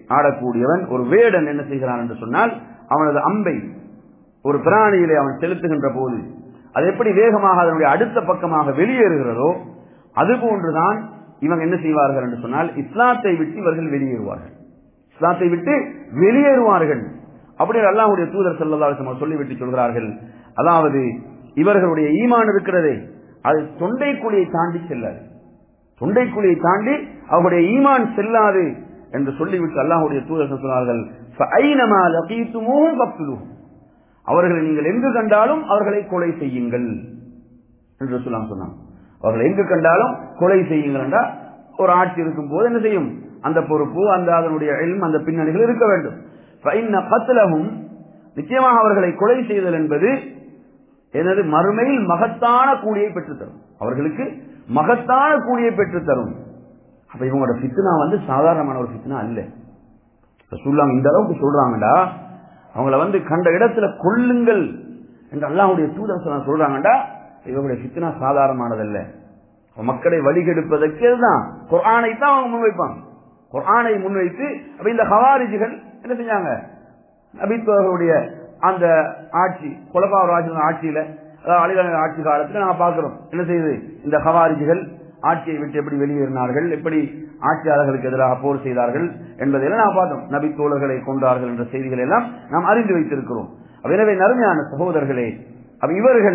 ஆடக்கூடியவன் ஒரு வேடன் என்ன செய்கிறான் என்று சொன்னால் அவனது அம்பை ஒரு பிராணியிலே அவன் செலுத்துகின்ற போது அது எப்படி வேகமாக அதனுடைய அடுத்த பக்கமாக வெளியேறுகிறதோ அதுபோன்றுதான் இவங்க என்ன செய்வார்கள் என்று சொன்னால் இஸ்லாத்தை விட்டு இவர்கள் வெளியேறுவார்கள். இஸ்லாத்தை விட்டு வெளியேறுவார்கள் அப்படி அல்லாஹ்வுடைய தூதர் ஸல்லல்லாஹு அலைஹி வஸல்லம் சொல்லிவிட்டு சொல்கிறார்கள், அதாவது இவர்களுடைய ஈமான் இருக்கிறதே அது தொண்டை குழியை தாண்டி செல்லாது, தொண்டை குழியை தாண்டி அவருடைய ஈமான் செல்லாது என்று சொல்லிவிட்டு அல்லாஹ்வுடைய தூதர் சொன்னார்கள், ஃபஐனமா லகீதுமூஹும் ஃபக்துலூஹும், அவர்களை நீங்கள் எங்கு கண்டாலும் அவர்களை கொலை செய்யுங்கள் என்று ரசூலுல்லாஹ் சொன்னாங்க. அவர்களை எங்கு கண்டாலும் கொலை செய்யுங்கள் என்றால் ஒரு ஆட்சி இருக்கும் போது என்ன செய்யும், அந்த பொறுப்பு அந்த அதனுடைய இல்ம் அந்த பின்னணிகள் இருக்க வேண்டும். ஃபஇன்ன கத்லஹும், நிச்சயமாக அவர்களை கொலை செய்தல் என்பது எனது மறுமையில் மகத்தான கூலியை பெற்றுத்தரும், அவர்களுக்கு மகத்தான கூலியை பெற்றுத்தரும். அப்ப இவங்களோட ஃபித்னா வந்து சாதாரணமான ஒரு ஃபித்னா அல்ல. ரசூலுல்லாஹ் இந்த அளவுக்கு சொல்றாங்கடா, அவங்கள வந்து கண்ட இடத்துல கொல்லுங்கள் என்று அல்லாஹ்வுடைய தூதர் சொல்றாங்கடா, இவங்களுடைய ஃபித்னா சாதாரணமானதல்ல. மக்களை வழிகெடுப்பதற்கு தான் குர்ஆனை தான் அவங்க முன்வைப்பாங்க. குர்ஆனை முன்வைத்து அப்ப இந்த ஹவாரிஜிகள் என்ன செஞ்சாங்க, நபித்தோர்களுடைய அந்த ஆட்சி குலஃபாஉர் ராஷிதீன் ஆட்சியில, அதாவது அலிகர் ஆட்சி காலத்துல நாங்க பாக்குறோம் என்ன செய்யுது, இந்த ஹவாரிஜிகள் ஆட்சியை விட்டு எப்படி வெளியேறினார்கள், எப்படி ஆட்சியாளர்களுக்கு எதிராக போர் செய்தார்கள் என்பதையெல்லாம் நாம் பார்த்தோம். நபி தோழர்களை கொண்டார்கள் என்ற செய்திகளை எல்லாம் நாம் அறிந்து வைத்திருக்கிறோம். எனவே நறுமையான சகோதரர்களே, அப்ப இவர்கள்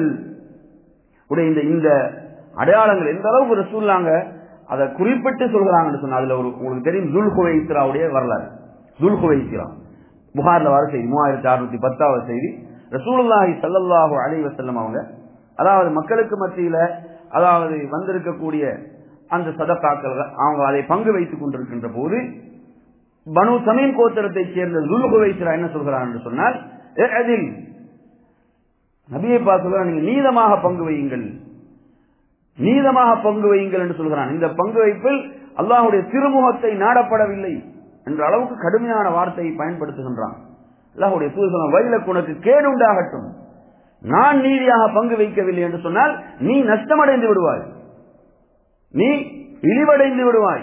உடைய இந்த இந்த அடையாளங்கள் எந்த அளவுக்கு ரசூலுல்லாஹ் அதை குறிப்பிட்டு சொல்கிறாங்கன்னு சொன்னா, அதுல ஒரு உங்களுக்கு தெரியும் துல்ஹுவைசிராவுடைய வரலாறு. துல்ஹுவைசிரா புகார்ல வர செய்தி மூவாயிரத்தி அறுநூத்தி பத்தாவது செய்தி. ரசூலுல்லாஹி ஸல்லல்லாஹு அலைஹி வஸல்லம் அவங்க அதாவது மக்களுக்கு மத்தியில அதாவது வந்திருக்கக்கூடிய அந்த சதகாக்கள் அவங்க அதை பங்கு வைத்துக் கொண்டிருக்கின்ற போது பனு தமீம் கோத்திரத்தை சேர்ந்த துல்ஹுவைசிரா என்ன சொல்கிறார் என்று சொன்னால், அதில் நபியை பார்த்து நீங்க நீதமாக பங்கு வையுங்கள், நீதமாக பங்கு வையுங்கள் என்று சொல்கிறான். இந்த பங்கு வைப்பில் அல்லாஹ்வுடைய திருமுகத்தை நாடப்படவில்லை என்ற அளவுக்கு கடுமையான வார்த்தையை பயன்படுத்துகின்றான். அல்லாஹ்வுடைய தூதர் வயலுக்கு உனக்கு கேடு உண்டாகட்டும், நான் நீதியாக பங்கு வைக்கவில்லை என்று சொன்னால் நீ நஷ்டமடைந்து விடுவாய், நீ இழிவடைந்து விடுவாய்.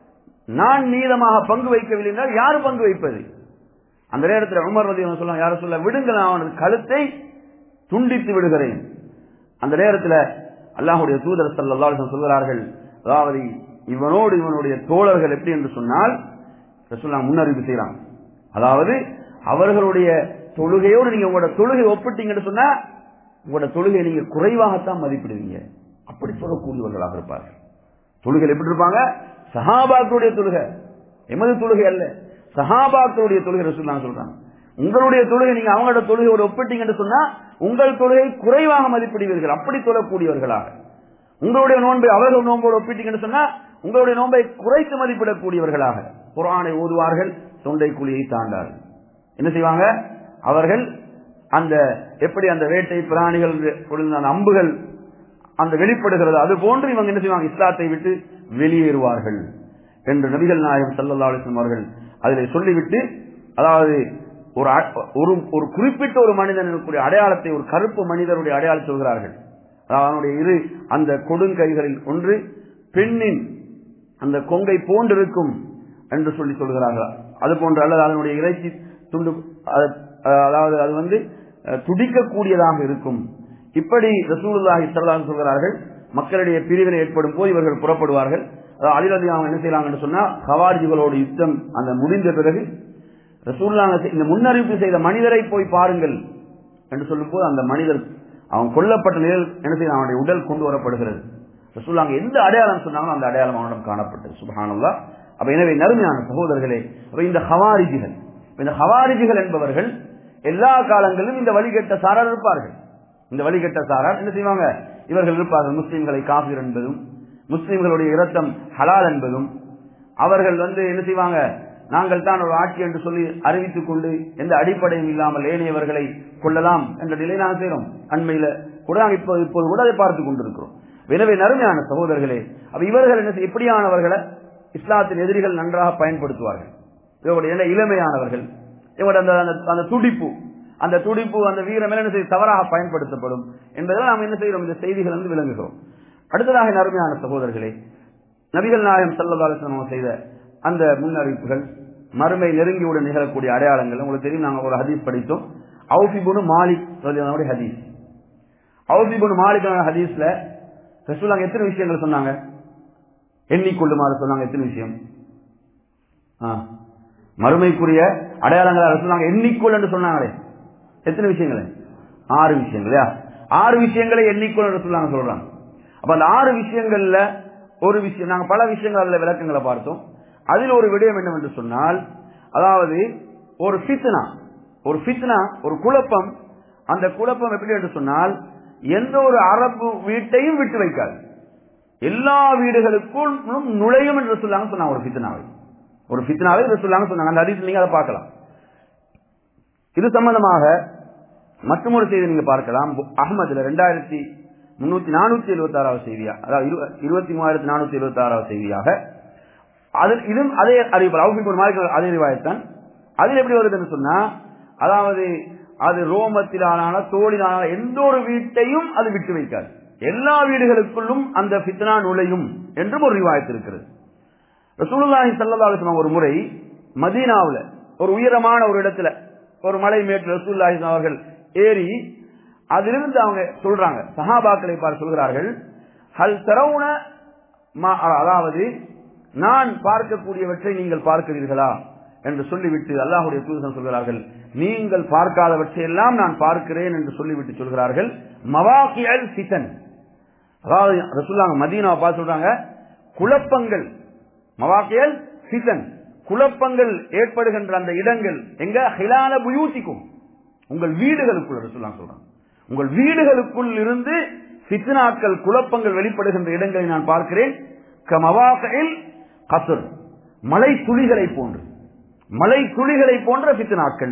நான் நீதமாக பங்கு வைக்கவில்லை என்றால் யாரு பங்கு வைப்பது? அந்த நேரத்தில் உமர் ரலியல்லாஹு அன்ஹு யார சொல்ல விடுங்கள், அவனது கழுத்தை துண்டித்து விடுகிறேன். அந்த நேரத்தில் அல்லாஹ்வுடைய தூதர் ஸல்லல்லாஹு அலைஹி வஸல்லம் சொல்கிறார்கள், அதாவது இவனோடு இவனுடைய தோழர்கள் எப்படி என்று சொன்னால் ரசூலுல்லாஹ் முன்னறிவிப்பு செய்யறாங்க. அதாவது அவர்களுடைய தொழுகையோடு நீங்க உங்களோட தொழுகை ஒப்பிட்டீங்கன்னு சொன்னா உங்களோட தொழுகை நீங்க குறைவாகத்தான் மதிப்பிடுவீங்க, அப்படி சொல்லக்கூடியவர்களாக இருப்பார்கள். தொழுகை எப்படி இருப்பாங்க, சஹாபாக்களுடைய தொழுகை, எமது தொழுகை அல்ல, சஹாபாக்களுடைய தொழுகை. ரசூலுல்லாஹ் சொல்றாங்க, உங்களுடைய தொழுகை நீங்க அவங்களோட தொழுகையோடு ஒப்பிட்டீங்கன்னு சொன்னா உங்கள் தொழுகை குறைவாக மதிப்பிடுவீர்கள், அப்படி சொல்லக்கூடியவர்களாக. உங்களுடைய நோன்பை அவர்கள் நோன்போடு ஒப்பிட்டீங்கன்னு சொன்னா உங்களுடைய நோன்பை குறைத்து மதிப்பிடக்கூடியவர்களாக குர்ஆனை ஓதுவார்கள், தொண்டை குழியை தாண்டார்கள். என்ன செய்வாங்க அவர்கள், அந்த எப்படி அந்த வேட்டை பிராணிகள் அந்த அம்புகள் அந்த வெளிப்படுகிறது அது போன்று இவங்க என்ன செய்வாங்க, இஸ்லாத்தை விட்டு வெளியேறுவார்கள் என்று நபிகள் நாயகம் ஸல்லல்லாஹு அலைஹி வஸல்லம் அவர்கள் அதிலே சொல்லிவிட்டு, அதாவது ஒரு ஒரு குறிப்பிட்ட ஒரு மனிதனுடைய அடையாளத்தை, ஒரு கருப்பு மனிதருடைய அடையாளம் சொல்கிறார்கள். அவனுடைய இரு அந்த கொடுங்கைகளில் ஒன்று பெண்ணின் அந்த கொங்கை போன்றிருக்கும் என்று சொல்லி சொல்கிறார்கள். அது போன்று அல்லது அதனுடைய இறைச்சி துண்டு, அதாவது அது வந்து துடிக்கக்கூடியதாக இருக்கும். இப்படி ரசூலுல்லாஹி ஸல்லல்லாஹு அலைஹி வஸல்லம் சொல்கிறார்கள். மக்களிடையே பிரிவினை ஏற்படும் போது இவர்கள் புறப்படுவார்கள். அலி ரலியல்லாஹு அன்ஹு என்ன செய்யறாங்கன்னு சொன்னா, ஹவாரிஜிகளோட யுத்தம் அந்த முடிந்த பிறகு ரசூலுல்லாஹ் இந்த முன்னறிவிப்பு செய்த மனிதரை போய் பாருங்கள் என்று சொல்லும் போது அந்த மனிதர் அவன் கொல்லப்பட்ட நிலையில் என்ன செய்ய அவனுடைய உடல் கொண்டு வரப்படுகிறது. ரசூலுல்லாஹ் எந்த அடையாளம் சொன்னாங்களோ அந்த அடையாளம் அவனிடம் காணப்பட்டது. சுப்ஹானல்லாஹ். அப்ப எனவே நறுமையான சகோதரர்களே, இந்த ஹவாரிஜிகள் இந்த ஹவாரிஜிகள் என்பவர்கள் எல்லா காலங்களிலும் இந்த வழிகட்ட சாரார் இருப்பார்கள். இந்த வழிகட்ட சாரார் என்ன செய்வாங்க, இவர்கள் இருப்பார்கள் முஸ்லிம்களை காஃபிர் என்பதும் முஸ்லிம்களுடைய இரத்தம் ஹலால் என்பதும், அவர்கள் வந்து என்ன செய்வாங்க, நாங்கள் தான் ஒரு ஆட்சி என்று சொல்லி அறிவித்துக் கொண்டு எந்த அடிப்படையும் இல்லாமல் ஏனையவர்களை கொள்ளலாம் என்ற நிலை நாங்கள் செய்யறோம். அண்மையில கூட நாங்கள் இப்போது இப்போது கூட அதை பார்த்துக் கொண்டிருக்கிறோம். எனவே நறுமையான சகோதரர்களே, அப்ப இவர்கள் என்ன எப்படியானவர்களை இஸ்லாத்தின் எதிரிகள் நன்றாக பயன்படுத்துவார்கள். இவருடைய இளமையானவர்கள், இவருடைய அந்த துடிப்பு அந்த துடிப்பு அந்த வீரம் என்ன செய்ய தவறாக பயன்படுத்தப்படும் என்பதெல்லாம் நாம் என்ன செய்கிறோம், இந்த செய்திகள் வந்து விளங்குகிறோம். அடுத்ததாக நறுமையான சகோதரர்களே, நபிகள் நாயகம் ஸல்லல்லாஹு அலைஹி வஸல்லம் செய்த அந்த முன்னறிவிப்புகள், மறுமை நெருங்கியுடன் நிகழக்கூடிய அடையாளங்கள் உங்களுக்கு தெரியும். நாங்கள் ஒரு ஹதீஸ் படித்தோம், அவுஃப் இப்னு மாலிக் ரலியல்லாஹு அன்ஹு ஹதீஸ். அவுஃப் இப்னு மாலிக் ஹதீஸ்ல ரசூலுல்லாஹ் எத்தனை விஷயங்கள் சொன்னாங்க? எண்ணிக்கொள்ளுமாறு சொன்னாங்க. எத்தனை விஷயம்? மறுமைக்குரிய அடையாளங்கள் ரசூலுல்லாஹ் எண்ணிக்கொள் என்று சொன்னாங்களே, எத்தனை விஷயங்கள்? ஆறு விஷயங்கள். ஆறு விஷயங்களை எண்ணிக்கொள் என்று ரசூலுல்லாஹ் சொல்றாங்க. அப்ப அந்த ஆறு விஷயங்கள்ல ஒரு விஷயம், நாங்க பல விஷயங்கள் அதுல விளக்கங்களை பார்த்தோம். அதில் ஒரு விடயம் என்னவென்று சொன்னால், அதாவது ஒரு ஃபித்னா, ஒரு ஃபித்னா ஒரு குழப்பம். அந்த குழப்பம் எப்படி என்று சொன்னால், எந்த ஒரு அரபு வீட்டையும் விட்டு வைக்காது, எல்லா வீடுகளுக்குள்ளும் நுழையும் என்று சொல்லாங்க சொன்னாங்க. ஒரு ஃபித்னாவை ஒரு ஃபித்னாவை சொல்லாங்க சொன்னாங்க. அந்த ஹதீஸ் நீங்க அதை பார்க்கலாம். இது சம்பந்தமாக மற்றும் ஒரு செய்தி நீங்க பார்க்கலாம். அஹ்மதுல இரண்டாயிரத்தி முன்னூத்தி நானூத்தி எழுபத்தி ஆறாவது செய்தியா, அதாவது இருபத்தி மூவாயிரத்தி நானூத்தி எழுபத்தி ஆறாவது செய்தியாக இதுவும் அதே அறிவிப்பார், அதே ரிவாயத்தான். அதில் எப்படி வருதுன்னு சொன்னா, அதாவது அது ரோமத்திலான தோளிலான எந்த ஒரு வீட்டையும் அது விட்டு வைக்காது, எல்லா வீடுகளுக்குள்ளும் அந்த ஃபித்னா நுழையும் என்றும் ஒரு ரிவாயத் இருக்கிறது. ரசூலுல்லாஹி ஸல்லல்லாஹு அலைஹி வஸல்லம் ஒரு முறை மதீனாவுல ஒரு உயரமான ஒரு இடத்துல ஒரு மலை மேட்டில் ரசூலுல்லாஹி அவர்கள் ஏறி அதிலிருந்து அவங்க சொல்றாங்க, சஹாபாக்களை பார்த்து சொல்கிறார்கள், ஹல் தரவுன, அதாவது நான் பார்க்கக்கூடியவற்றை நீங்கள் பார்க்கிறீர்களா என்று சொல்லிவிட்டு அல்லாஹ்வுடைய தூதர் சொல்கிறார்கள், நீங்கள் பார்க்காதவற்றை எல்லாம் நான் பார்க்கிறேன் என்று சொல்லிவிட்டு சொல்கிறார்கள், மவாகிஅல் ஃபிதன். அதாவது ரசூலுல்லாஹ் மதீனாவை பார்த்து சொல்றாங்க, குழப்பங்கள், மவாகிஅல் ஃபிதன், குழப்பங்கள் ஏற்படுகின்ற அந்த இடங்கள் எங்க? ஹிலால புயூதிக்கும், உங்கள் வீடுகளுக்குள். ரசூலுல்லாஹ் சொல்றாங்க, உங்கள் வீடுகளுக்குள் இருந்து ஃபித்னாக்கள், குழப்பங்கள் வெளிப்படுகின்ற இடங்களை நான் பார்க்கிறேன். கமவாகில் கஸ்ர், மலை துளிகளை போன்று, மலை துளிகளை போன்ற ஃபித்னாக்கள்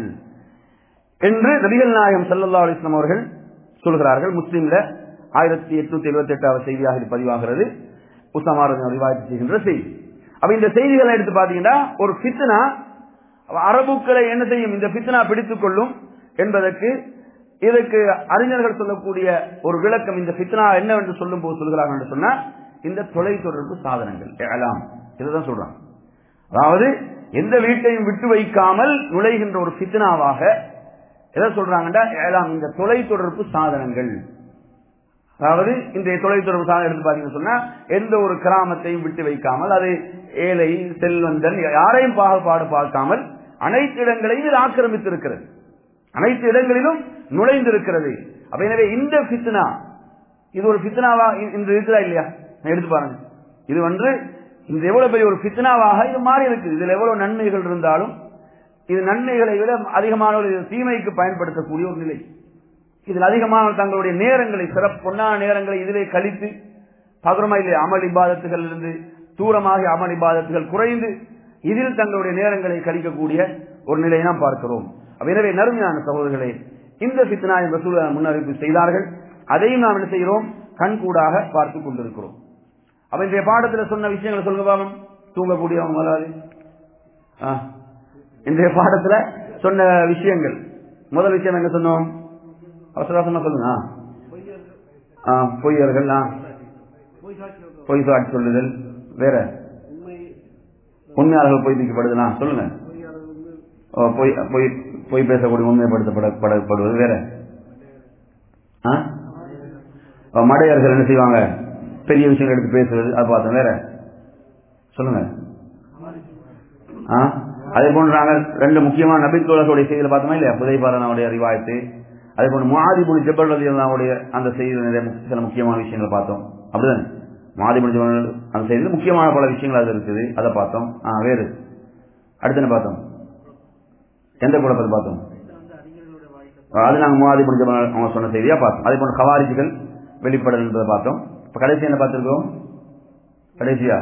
என்று நபிகள் நாயகம் ஸல்லல்லாஹு அலைஹி வஸல்லம் அவர்கள் சொல்கிறார்கள். முஸ்லிம்ல ஆயிரத்தி எட்நூத்தி எழுபத்தி எட்டாவது செய்தியாக இது பதிவாகிறது. உஸாமா ரலியல்லாஹு அன்ஹு ரிவாயத் செய்கின்ற செய்தி. அப்ப இந்த செய்திகளை எடுத்து பாத்தீங்கன்னா, ஒரு ஃபித்னா அரபுக்களை என்ன செய்யும், இந்த ஃபித்னா பிடித்துக் கொள்ளும் என்பதற்கு இதற்கு அறிஞர்கள் சொல்லக்கூடிய ஒரு விளக்கம், இந்த ஃபித்னா என்னவென்று சொல்லும் போது சொல்கிறார்கள் என்று சொன்னா, இந்த தொலை தொடர்பு சாதனங்கள் எலாம், இதுதான் சொல்றாங்க. அதாவது எந்த வீட்டையும் விட்டு வைக்காமல் நுழைகின்ற ஒரு ஃபித்னாவாக எதை சொல்றாங்கன்னா எலாம், இந்த தொலை தொடர்பு சாதனங்கள். அதாவது இந்த தொலை தொடர்பு சாதனம் எடுத்து பாத்தீங்கன்னு சொன்னா, எந்த ஒரு கிராமத்தையும் விட்டு வைக்காமல், அது ஏழை செல்வந்தன் யாரையும் பாகுபாடு பார்க்காமல் அனைத்து இடங்களையும் இது ஆக்கிரமித்திருக்கிறது, அனைத்து இடங்களிலும் நுழைந்திருக்கிறது. அப்ப எனவே இந்த ஃபித்னா, இது ஒரு ஃபித்னாவா இன்று இருக்குதா இல்லையா? எடுத்து பாருங்க, இது வந்து இந்த எவ்வளவு பெரிய ஒரு ஃபித்னாவாக இது மாறி இருக்கு. இதுல எவ்வளவு நன்மைகள் இருந்தாலும் இது நன்மைகளை விட அதிகமானவர்கள் தீமைக்கு பயன்படுத்தக்கூடிய ஒரு நிலை. இதில் அதிகமான தங்களுடைய நேரங்களை, சிறப்பு பொன்னான நேரங்களை இதிலே கழித்து பகரமா இல்லை, அமல் இபாதத்துகள் இருந்து தூரமாக அமல் இபாதத்துகள் குறைந்து இதில் தங்களுடைய நேரங்களை கழிக்கக்கூடிய ஒரு நிலையை நாம் பார்க்கிறோம். எனவே நறுமையான சகோதரர்களே, இந்த ஃபித்னாவை ரசூலுல்லாஹ் முன்னறிவிப்பு செய்தார்கள், அதையும் நாம் என்ன செய்கிறோம், கண்கூடாக பார்த்து கொண்டிருக்கிறோம். அப்ப இந்த பாடத்தில் சொன்ன விஷயங்களை சொல்லுங்க பாவம், தூங்கக்கூடியவங்க முதலாவது இன்றைய பாடத்துல சொன்ன விஷயங்கள். முதல் விஷயம் எங்க சொன்னோம்? அவசரமா சொல்லுங்க. பொய்யர்கள், பொய் சாட்சி சொல்லுதல், வேற உண்மையாளர்கள் பொய் தூக்கப்படுதலாம், சொல்லுங்க. பொய் பேசக்கூடிய உண்மைப்படுத்தப்படுவது வேற. மடையர்கள் என்ன செய்வாங்க, பெரிய விஷயங்கள் எடுத்து பேசுவது, அது பார்த்தோம், வேற சொல்லுங்க. அதே போன்று நாங்கள் ரெண்டு முக்கியமான நபித்தோழர்களுடைய செய்தியில் பார்த்தோமா இல்லையா? புதைபாரனுடைய ரிவாயத்து, அதே போன்று முஆதி இப்னு ஜபல் ரலியல்லாஹு அந்த செய்தியில் சில முக்கியமான விஷயங்களை பார்த்தோம். அப்படிதான் முஆதி இப்னு ஜபல் அந்த செய்தியில் முக்கியமான பல விஷயங்கள் அது இருக்குது, அதை பார்த்தோம். வேறு அடுத்து என்ன பார்த்தோம்? எந்த குழப்பத்தை பார்த்தோம்? அது நாங்கள் முஆதி இப்னு ஜபல் அவங்க சொன்ன செய்தியா பார்த்தோம். அதே போன்று கவாரிஜிகள் வெளிப்படல் என்பதை பார்த்தோம். இப்ப கடைசி என்ன பார்த்திருக்கோம்? கடைசியா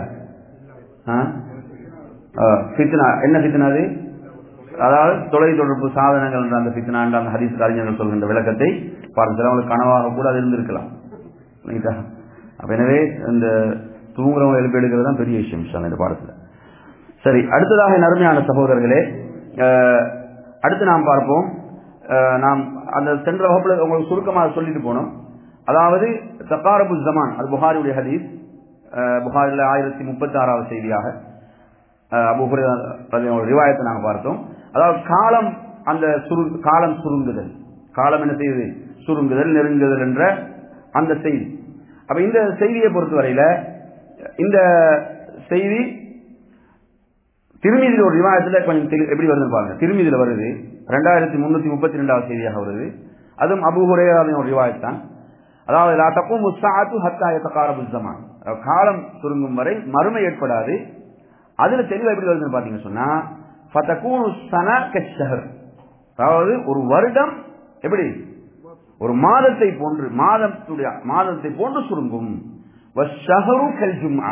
ஃபித்னா. என்ன ஃபித்னா அது? அதாவது தொலை தொடர்பு சாதனங்கள் என்ற அந்த ஃபித்னா என்ற அந்த ஹதீஸ் அறிஞர்கள் சொல்கின்ற விளக்கத்தை பார்த்து சிலவங்களுக்கு கனவாக கூட அது இருந்திருக்கலாம். அப்ப எனவே இந்த தூங்குறவங்க எழுப்பி எடுக்கிறது தான் பெரிய விஷயம் இந்த பாடத்துல. சரி, அடுத்ததாக அருமையான சகோதரர்களே, அடுத்து நாம் பார்ப்போம். நாம் அந்த சென்ற வகுப்புல உங்களுக்கு சுருக்கமாக சொல்லிட்டு போனோம். அதாவது தகாரபு ஜமான், அது புகாரியுடைய ஹதீஸ், புகாரில் ஆயிரத்தி முப்பத்தி ஆறாவது செய்தியாக அபூ ஹுரைரா ரலியல்லாஹு ரிவாயத்தை நாங்க பார்த்தோம். அதாவது காலம் அந்த காலம் சுருங்குதல், காலம் என்ன செய்யுது, சுருங்குதல் நெருங்குதல் என்ற அந்த செய்தி. அப்ப இந்த செய்தியை பொறுத்தவரையில இந்த செய்தி திருமீதியில் ஒரு ரிவாயத்துல கொஞ்சம் எப்படி வருது பாருங்க. திருமீதியில் வருது இரண்டாயிரத்தி முன்னூத்தி முப்பத்தி ரெண்டாவது செய்தியாக வருது. அதுவும் அபூ ஹுரைராவின் ஒரு ரிவாயத் தான். அதாவது லா தகூமு ஸாஅத்து ஹத்தா யதகாரபு ஸமான், காலம் சுருங்கும் வரை மறுமை ஏற்படாது. அதுல தெளிவா எப்படி வருதுன்னு பாத்தீங்கன்னு சொன்னா ஃபதகூனு ஸனா கஷ்ஷஹர், அதாவது ஒரு வருடம் எப்படி ஒரு மாதத்தை போன்று மாதத்துடைய மாதத்தை போன்று சுருங்கும். வஷ்ஷஹரு கல் ஜும்ஆ,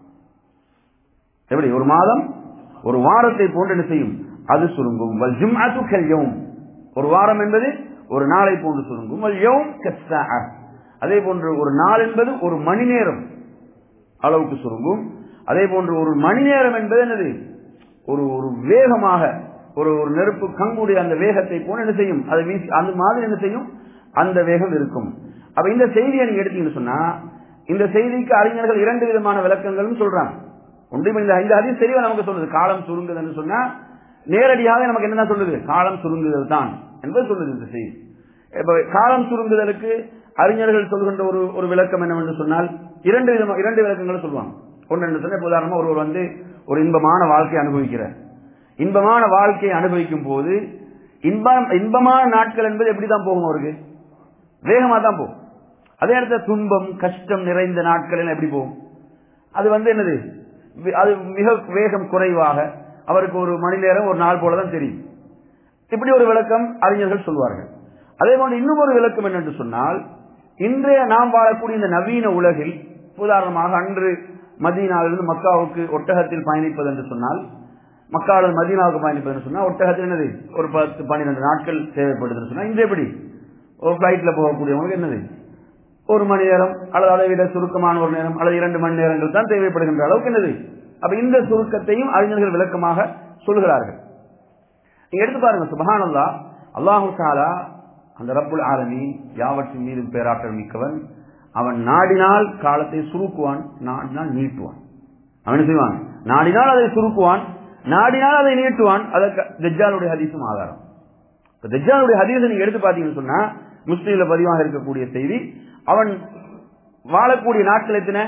எப்படி ஒரு மாதம் ஒரு வாரத்தை போன்று என்ன செய்யும், அது சுருங்கும். வல் ஜும்அத்து கல் யௌம், ஒரு வாரம் என்பது ஒரு நாளை போன்று சுருங்கும். வல் யௌம் கஸ்ஸாஅ, அதே போன்று ஒரு நாள் என்பது ஒரு மணி நேரம் அளவுக்கு சுருங்கும். அதே போன்று ஒரு மணி நேரம் என்பது என்னது, ஒரு ஒரு வேகமாக ஒரு ஒரு நெருப்பு கங்குடைய அந்த வேகத்தை போல என்ன செய்யும், அது வீசி அந்த மாதிரி என்ன செய்யும், அந்த வேகம் இருக்கும். அப்ப இந்த செய்தியை நீங்க எடுத்தீங்கன்னு சொன்னா இந்த செய்திக்கு அறிஞர்கள் இரண்டு விதமான விளக்கங்களும் சொல்றாங்க. ஒன்று, இந்த ஐந்து ஹதீஸ் தெளிவா நமக்கு சொல்லுது காலம் சுருங்குதுன்னு சொன்னா நேரடியாக நமக்கு என்ன சொல்லுது, காலம் சுருங்குதல் தான் என்பது சொல்லுது இந்த செய்தி. இப்ப காலம் சுருங்குதலுக்கு அறிஞர்கள் சொல்கின்ற ஒரு ஒரு விளக்கம் என்னவென்று சொன்னால் இரண்டு விதமா இரண்டு விளக்கங்களை சொல்லுவாங்க. ஒன்று என்ன சொன்னா, உதாரணமா ஒருவர் வந்து ஒரு இன்பமான வாழ்க்கையை அனுபவிக்கிறார். இன்பமான வாழ்க்கையை அனுபவிக்கும் போது இன்பம் இன்பமான நாட்கள் என்பது எப்படிதான் போகும், அவருக்கு வேகமா தான் போகும். அதே இடத்துல துன்பம் கஷ்டம் நிறைந்த நாட்கள் எப்படி போகும், அது வந்து என்னது, அது மிக வேகம் குறைவாக அவருக்கு ஒரு மணி நேரம் ஒரு நாள் போலதான் தெரியும். இப்படி ஒரு விளக்கம் அறிஞர்கள் சொல்வார்கள். அதே போன்று இன்னும் ஒரு விளக்கம் என்னென்று சொன்னால், இன்றைய நாம் வாழக்கூடிய இந்த நவீன உலகில் உதாரணமாக அன்று மதீனாவிலிருந்து மக்காவுக்கு ஒட்டகத்தில் பயணிப்பது என்று சொன்னால், மக்காவில் மதீனாவுக்கு பயணிப்பது என்று சொன்னால் ஒட்டகத்தில் என்னது ஒரு பத்து பன்னிரண்டு நாட்கள் தேவைப்படுதுன்னு சொன்னா, இன்று எப்படி ஒரு பிளைட்ல போகக்கூடியவங்களுக்கு என்னது ஒரு மணி நேரம் அல்லது அதை விட சுருக்கமான ஒரு நேரம் அல்லது இரண்டு மணி நேரங்கள் தான் தேவைப்படுகின்ற அளவுக்கு என்னது. அப்ப இந்த சுருக்கத்தையும் அறிஞர்கள் விளக்கமாக சொல்கிறார்கள். நீங்க எடுத்து பாருங்க, சுப்ஹானல்லாஹ், அல்லாஹு தஆலா அந்த ரப்புல் ஆலமீன் யாவற்றின் மீது பேராற்றல் மிக்கவன். அவன் நாடினால் காலத்தை சுருக்குவான், நாடினால் நீட்டுவான். அவன் செய்வான், நாடினால் அதை சுருக்குவான், நாடினால் அதை நீட்டுவான். அதற்கு தஜ்ஜாலுடைய ஹதீஸும் ஆதாரம். தஜ்ஜாலுடைய ஹதீஸை நீங்க எடுத்து பாத்தீங்கன்னு சொன்னா முஸ்லிம்ல பதிவாக இருக்கக்கூடிய செய்தி, அவன் வாழக்கூடிய நாட்கள் எத்தனை,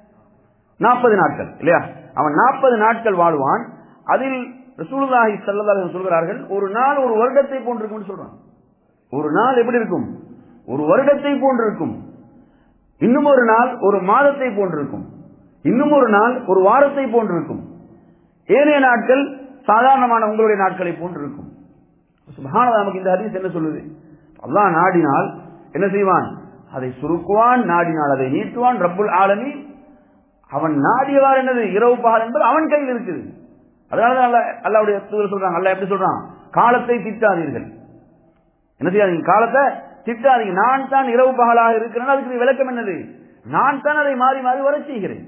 நாற்பது நாட்கள் இல்லையா, அவன் நாற்பது நாட்கள் வாழ்வான். அதில் ரசூலுல்லாஹி ஸல்லல்லாஹு அலைஹி வஸல்லம் சொல்கிறார்கள், ஒரு நாள் ஒரு வருடத்தை போன்றிருக்கும் சொல்றான். ஒரு நாள் எப்படி இருக்கும், ஒரு வருடத்தை போன்றிருக்கும். இன்னும் ஒரு நாள் ஒரு மாதத்தை போன்றிருக்கும். இன்னும் ஒரு நாள் ஒரு வாரத்தை போன்றிருக்கும். ஏனைய நாட்கள் சாதாரணமான உங்களுடைய நாட்களை போன்றிருக்கும். சுப்ஹானல்லாஹ், நமக்கு இந்த ஹதீஸ் என்ன சொல்லுது, அல்லாஹ் நாடினால் என்ன செய்வான், அதை சுருக்குவான், நாடினால் அதை நீட்டுவான். ரப்புல் ஆலமீன் அவன் நாடியவார் என்னது, இரவு பகல் என்பது அவன் கையில் இருக்குது. அதனால அல்லாஹ்வுடைய தூதர் சொல்றாங்க, அல்லாஹ் எப்படி சொல்றான், காலத்தை திட்டாதீர்கள், என்ன செய்யாதீங்க, காலத்தை திட்டாதீங்க, நான் தான் இரவு பகலாக இருக்கிறேன். அதுக்கு விளக்கம் என்னது, நான் தான் அதை மாறி மாறி வர செய்கிறேன்.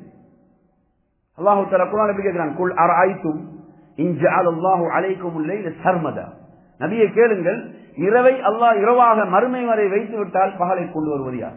அல்லாஹ் தஆலா குர்ஆனில் எப்படி கேட்கிறான், குல் அரஐதும் இன் ஜஅலல்லாஹு அலைக்கும் லைல சர்மதா, நபியை கேளுங்கள், இரவை அல்லாஹ் இரவாக மறுமை வரை வைத்து விட்டால் பகலை கொண்டு வருவது யார்?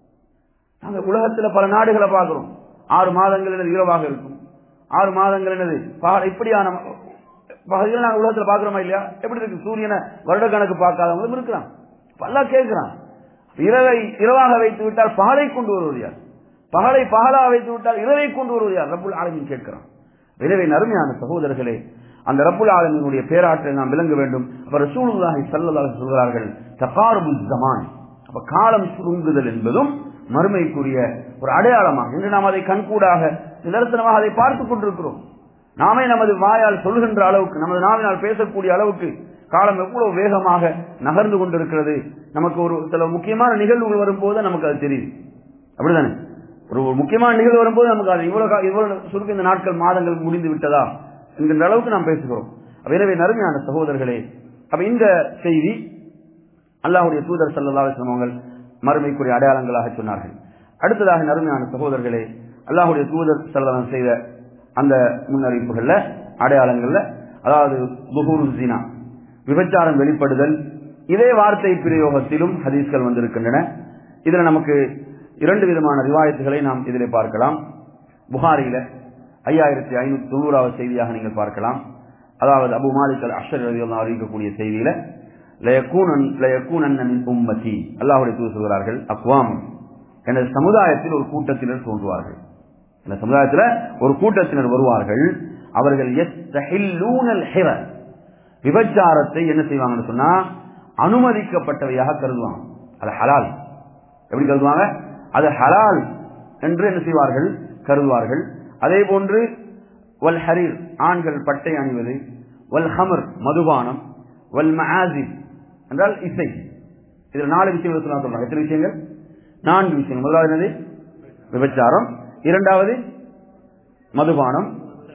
நாங்க உலகத்துல பல நாடுகளை பார்க்கிறோம், ஆறு மாதங்கள் என்னது இரவாக இருக்கும், ஆறு மாதங்கள் என்னது பகல், இப்படியான பகல்களை நாங்க உலகத்துல பாக்குறோமா இல்லையா? எப்படி இருக்கு, சூரியனை வருட கணக்கு பார்க்காதவங்களும் இருக்கிறான். அல்லாஹ் கேட்கிறான், இரவை இரவாக வைத்து விட்டால் பகலை கொண்டு வருவது யார்? பகலை பகலாக வைத்து விட்டால் இரவை கொண்டு வருவது யார்? ரப்புல் ஆலமீன் கேட்கிறான். எனவே நறுமையான சகோதரர்களே, அந்த ரப்புல் ஆலமீனுடைய பேராற்றலை நாம் விளங்க வேண்டும். அப்ப ரசூலுல்லாஹி ஸல்லல்லாஹு அலைஹி வஸல்லம் சொல்கிறார்கள், தகாருபுஸ் ஸமான், அப்ப காலம் சுருங்குதல் என்பதும் மறுமைக்குரிய ஒரு அடையாளமாக இன்று நாம் அதை கண்கூடாக நிதர்சனமாக அதை பார்த்துக் கொண்டிருக்கிறோம். நாமே நமது வாயால் சொல்கின்ற அளவுக்கு, நமது நாவினால் பேசக்கூடிய அளவுக்கு காலம் எவ்வளவு வேகமாக நகர்ந்து கொண்டிருக்கிறது. நமக்கு ஒரு சில முக்கியமான நிகழ்வுகள் வரும்போது நமக்கு அது தெரியுது, அப்படிதானே? ஒரு முக்கியமான நிகழ்வு வரும்போது நமக்கு அது இவ்வளவு இவ்வளவு சுருக்க இந்த நாட்கள் மாதங்கள் முடிந்து விட்டதா என்கின்ற அளவுக்கு நாம் பேசுகிறோம். எனவே நறுமையான சகோதரர்களே, அப்ப இந்த செய்தி அல்லாஹ்வுடைய தூதர் ஸல்லல்லாஹு அலைஹி வஸல்லம் அவர்கள் மறுமைக்குரிய அடையாளங்களாக சொன்னார்கள். அடுத்ததாக நறுமையான சகோதரர்களே, அல்லாஹ்வுடைய தூதர் ஸல்லல்லாஹு அலைஹி வஸல்லம் செய்த அந்த முன்னறிவிப்புகள்ல அடையாளங்கள்ல, அதாவது துஹூரு ஸினா, விபச்சாரம் வெளிப்படுதல், இதே வார்த்தை பிரயோகத்திலும் ஹதீஸ்கள் வந்திருக்கின்றன. இதுல நமக்கு இரண்டு விதமான ரிவாயத்துகளை நாம் இதிலே பார்க்கலாம். புகாரியில ஐயாயிரத்தி ஐநூத்தி தொண்ணூறாவது செய்தியாக நீங்கள் பார்க்கலாம். அதாவது அபு மாலிக் அல் அஷ்அரி ரலியல்லாஹு அன்ஹு அறிவிக்கக்கூடிய செய்தியில லயகூனன் லயகூனன் மின் உம்மதி, அல்லாஹ்வுடைய தூதர் சொல்கிறார்கள், அக்வாம், எனது சமுதாயத்தில் ஒரு கூட்டத்தினர் தோன்றுவார்கள், இந்த சமுதாயத்தில் ஒரு கூட்டத்தினர் வருவார்கள். அவர்கள் யஸ்தஹில்லூனல் ஹிர, விபச்சாரத்தை என்ன செய்வாங்கன்னு சொன்னா அனுமதிக்கப்பட்டவையாக கருதுவாங்க. அது ஹலால். எப்படி கருதுவாங்க? அது ஹலால் என்று என்ன செய்வார்கள்? கருதுவார்கள். அதே போன்று வல் ஹரீர், ஆண்கள் பட்டை அணிவது, வல் ஹமர், மதுபானம், வல் மஆசிப் என்றால் இசை. இதில் நாலு விஷயங்கள் சொல்றாங்க. எத்தனை விஷயங்கள்? நான்கு விஷயங்கள். முதலாவது என்னது? விபச்சாரம். இரண்டாவது மதுபானம்,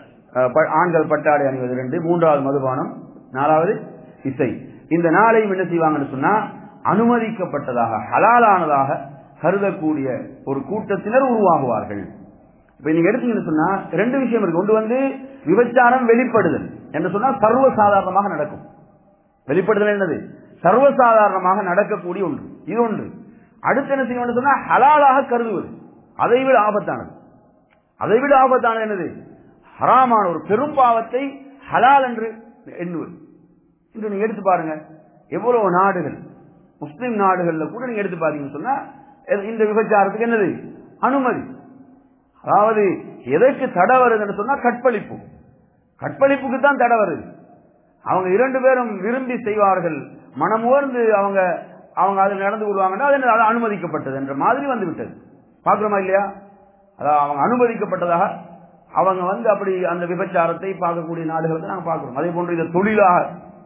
ஆண்கள் பட்டாடை அணிவது ரெண்டு. மூன்றாவது மதுபானம். நாலாவது இசை. இந்த நாளையும் என்ன செய்வாங்கன்னு சொன்னா அனுமதிக்கப்பட்டதாக ஹலாலானதாக கருதக்கூடிய ஒரு கூட்டத்தினர் உருவாகுவார்கள். இப்ப நீங்க எடுத்தீங்கன்னு சொன்னா ரெண்டு விஷயம் இருக்கு. ஒன்று வந்து விபச்சாரம் வெளிப்படுதல் என்று சொன்னா சர்வசாதாரணமாக நடக்கும். வெளிப்படுதல் என்னது? சர்வசாதாரணமாக நடக்கக்கூடிய ஒன்று. இது ஒன்று. அடுத்து என்ன செய்யணும் சொன்னா ஹலாலாக கருதுவது, அதை விட ஆபத்தானது. அதை விட ஆபத்தானது என்னது? ஹராமான ஒரு பெரும் பாவத்தை ஹலால் என்று எண்ணுவது. இன்று நீங்க எடுத்து பாருங்க, எவ்வளவு நாடுகள், முஸ்லிம் நாடுகள்ல கூட நீங்க எடுத்து பாத்தீங்கன்னு சொன்னா இந்த விபச்சாரத்துக்கு என்னது? அனுமதி. அதாவது எதற்கு தடை வருதுன்னு சொன்னா கற்பழிப்பு. கற்பழிப்புக்கு தான் தடை வருது. அவங்க இரண்டு பேரும் விரும்பி செய்வார்கள், மனமுவர்ந்து அவங்க அவங்க அதில் நடந்து கொள்வாங்கன்னா அது அனுமதிக்கப்பட்டது என்ற மாதிரி வந்து விட்டது. பாக்குறோமா இல்லையா? அதாவது அவங்க அனுமதிக்கப்பட்டதாக அவங்க வந்து அப்படி அந்த விபச்சாரத்தை பார்க்கக்கூடிய நாடுகளை நாங்க பார்க்கிறோம். அதே போன்று இதை தொழிலாக,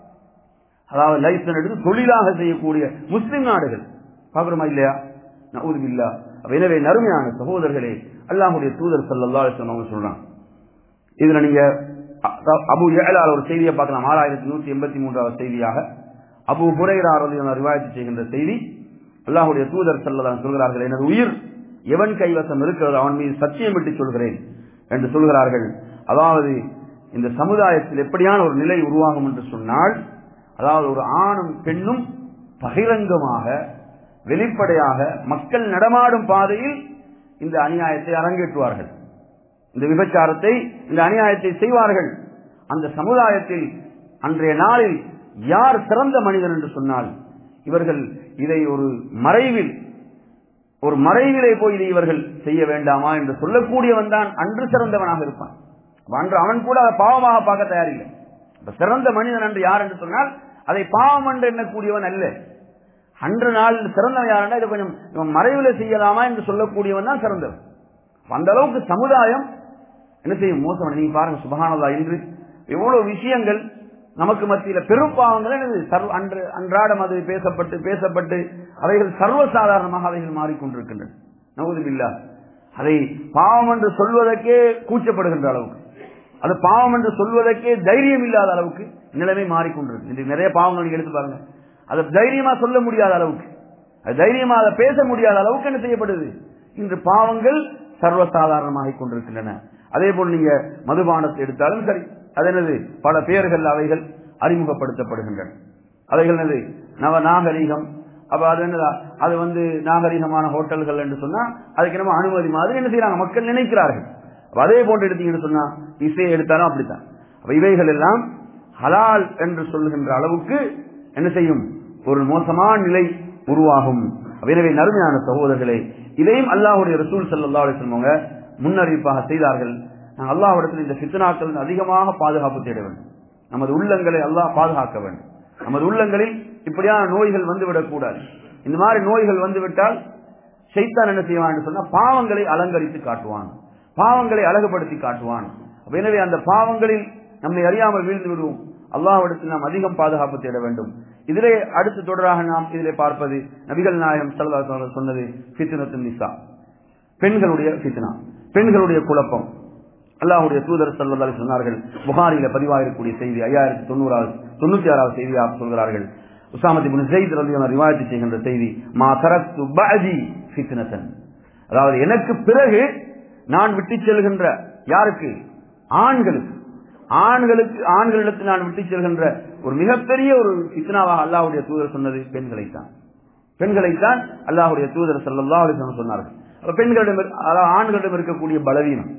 அதாவது லைசன்ஸ் எடுத்து தொழிலாக செய்யக்கூடிய முஸ்லிம் நாடுகள் பார்க்கிறோமா இல்லையா? நஊது பில்லாஹ். எனவே நறுமையான சகோதரர்களே, அல்லாஹ்வுடைய தூதர் ஸல்லல்லாஹு அலைஹி வஸல்லம் சொல்றாங்க. இதுல நீங்க அபூ யஅலா ஒரு செய்தியை பார்க்கலாம். ஆறாயிரத்தி நூத்தி எண்பத்தி மூன்றாவது செய்தியாக அபூ ஹுரைரா ரலியல்லாஹு அன்ஹு ரிவாயத் செய்கின்ற செய்தி. அல்லாஹ்வுடைய தூதர் ஸல்லல்லாஹு அலைஹி வஸல்லம் சொல்கிறார்கள், எனது உயிர் எவன் கைவசம் இருக்கிறது அவன் மீது சத்தியம் விட்டு சொல்கிறேன் என்று சொல்கிறார்கள். அதாவது இந்த சமுதாயத்தில் எப்படியான ஒரு நிலை உருவாகும் என்று சொன்னால், அதாவது ஒரு ஆணும் பெண்ணும் பகிரங்கமாக வெளிப்படையாக மக்கள் நடமாடும் பாதையில் இந்த அநியாயத்தை அரங்கேற்றுவார்கள், இந்த விபச்சாரத்தை, இந்த அநியாயத்தை செய்வார்கள். அந்த சமுதாயத்தில் அன்றைய நாளில் யார் சிறந்த மனிதன் என்று சொன்னால், இவர்கள் இதை ஒரு மறைவில் ஒரு மறைவிலே போய் இதை இவர்கள் செய்ய வேண்டாமா என்று சொல்லக்கூடியவன் தான் அன்று சிறந்தவனாக இருப்பான். அன்று அவன் கூட அதை பாவமாக பார்க்க தயாரில்லை. சிறந்த மனிதன் என்று யார் என்று சொன்னால் அதை பாவம் என்று எண்ணக்கூடியவன் அல்ல. அன்று நாள் சிறந்தவன் யாருன்னா இதை கொஞ்சம் மறைவில செய்யலாமா என்று சொல்லக்கூடியவன் தான் சிறந்தவன். அந்த அளவுக்கு சமுதாயம் என்ன செய்யும்? மோசம். நீங்க பாருங்க, சுப்ஹானல்லாஹ், இன்று எவ்வளவு விஷயங்கள் நமக்கு மத்தியில பெரும் பாவங்கள் அன்று அன்றாடம் அது பேசப்பட்டு பேசப்பட்டு அவைகள் சர்வசாதாரணமாக அவைகள் மாறிக்கொண்டிருக்கின்றன. நஊது பில்லாஹ். அதை பாவம் என்று சொல்வதற்கே கூச்சப்படுகின்ற அளவுக்கு, அது பாவம் என்று சொல்வதற்கே தைரியம் இல்லாத அளவுக்கு நிலைமை மாறிக்கொண்டிருக்கு. இன்று நிறைய பாவங்கள் நீங்க எடுத்து பாருங்க, அதை தைரியமா சொல்ல முடியாத அளவுக்கு, அது தைரியமா அதை பேச முடியாத அளவுக்கு என்ன செய்யப்படுது? இன்று பாவங்கள் சர்வசாதாரணமாக கொண்டிருக்கின்றன. அதே போல் நீங்க மதுபானத்தை எடுத்தாலும் சரி, அது என்னது? பல பெயர்கள் அவைகள் அறிமுகப்படுத்தப்படுகின்றன. அவைகள் என்னது? நவ நாகரிகம். அப்ப அது என்னதா? அது வந்து நாகரிகமான ஹோட்டல்கள் என்று சொன்னா அதுக்கு நம்ம அனுமதி மாதிரி என்ன செய்யறாங்க? மக்கள் நினைக்கிறார்கள். அதே போன்று எடுத்தீங்கன்னு சொன்னா இசையை எடுத்தாலும் அப்படித்தான். அப்ப இவைகள் எல்லாம் ஹலால் என்று சொல்லுகின்ற அளவுக்கு என்ன செய்யும்? ஒரு மோசமான நிலை உருவாகும். எனவே நறுமையான சகோதரர்களே, இதையும் அல்லாஹ்வுடைய ரசூல் ஸல்லல்லாஹு அலைஹி வஸல்லம் முன்னறிவிப்பாக செய்தார்கள். நாங்கள் அல்லாஹ்விடத்தில் இந்த ஃபித்னாக்கள் அதிகமாக பாதுகாப்பு தேட வேண்டும். நமது உள்ளங்களை அல்லாஹ் பாதுகாக்க வேண்டும். நமது உள்ளங்களில் இப்படியான நோய்கள் வந்துவிடக் கூடாது. இந்த மாதிரி நோய்கள் வந்துவிட்டால் ஷைத்தான் என்ன செய்வான் சொன்னா பாவங்களை அலங்கரித்து காட்டுவான், பாவங்களை அழகுபடுத்தி காட்டுவான். எனவே அந்த பாவங்களில் நம்மை அறியாமல் வீழ்ந்து விடுவோம். அல்லாஹ்விடத்தில் நாம் அதிகம் பாதுகாப்பு தேட வேண்டும். இதிலே அடுத்து தொடராக நாம் இதிலே பார்ப்பது நபிகள் நாயகம் ஸல்லல்லாஹு அலைஹி வஸல்லம் சொன்னது ஃபித்னத்துன் நிசா, பெண்களுடைய ஃபித்னா, பெண்களுடைய குழப்பம். அல்லாஹ்வுடைய தூதர் ஸல்லல்லாஹு அலைஹி சொன்னார்கள், புகாரியில பதிவாகக்கூடிய செய்தி ஐயாயிரத்தி தொண்ணூறாவது தொண்ணூத்தி ஆறாவது செய்தியாக சொல்கிறார்கள். உஸாமத் இப்னு ஸைத் ரலியல்லாஹு அன்ஹு ரிவாயத் செய்கின்ற செய்தி, மா தரக்து பஅதி ஃபித்னத்தன், அதாவது எனக்கு பிறகு நான் விட்டு செல்கின்ற யாருக்கு? ஆண்களுக்கு ஆண்களுக்கு ஆண்களிடத்தில் நான் விட்டு செல்கின்ற ஒரு மிகப்பெரிய ஒரு ஃபித்னாவாக அல்லாஹ்வுடைய தூதர் சொன்னது பெண்களைத்தான். பெண்களைத்தான் அல்லாஹ்வுடைய தூதர் ஸல்லல்லாஹு அலைஹி வஸல்லம் சொன்னார்கள். பெண்களிடம் ஆண்களிடம் இருக்கக்கூடிய பலவீனம்,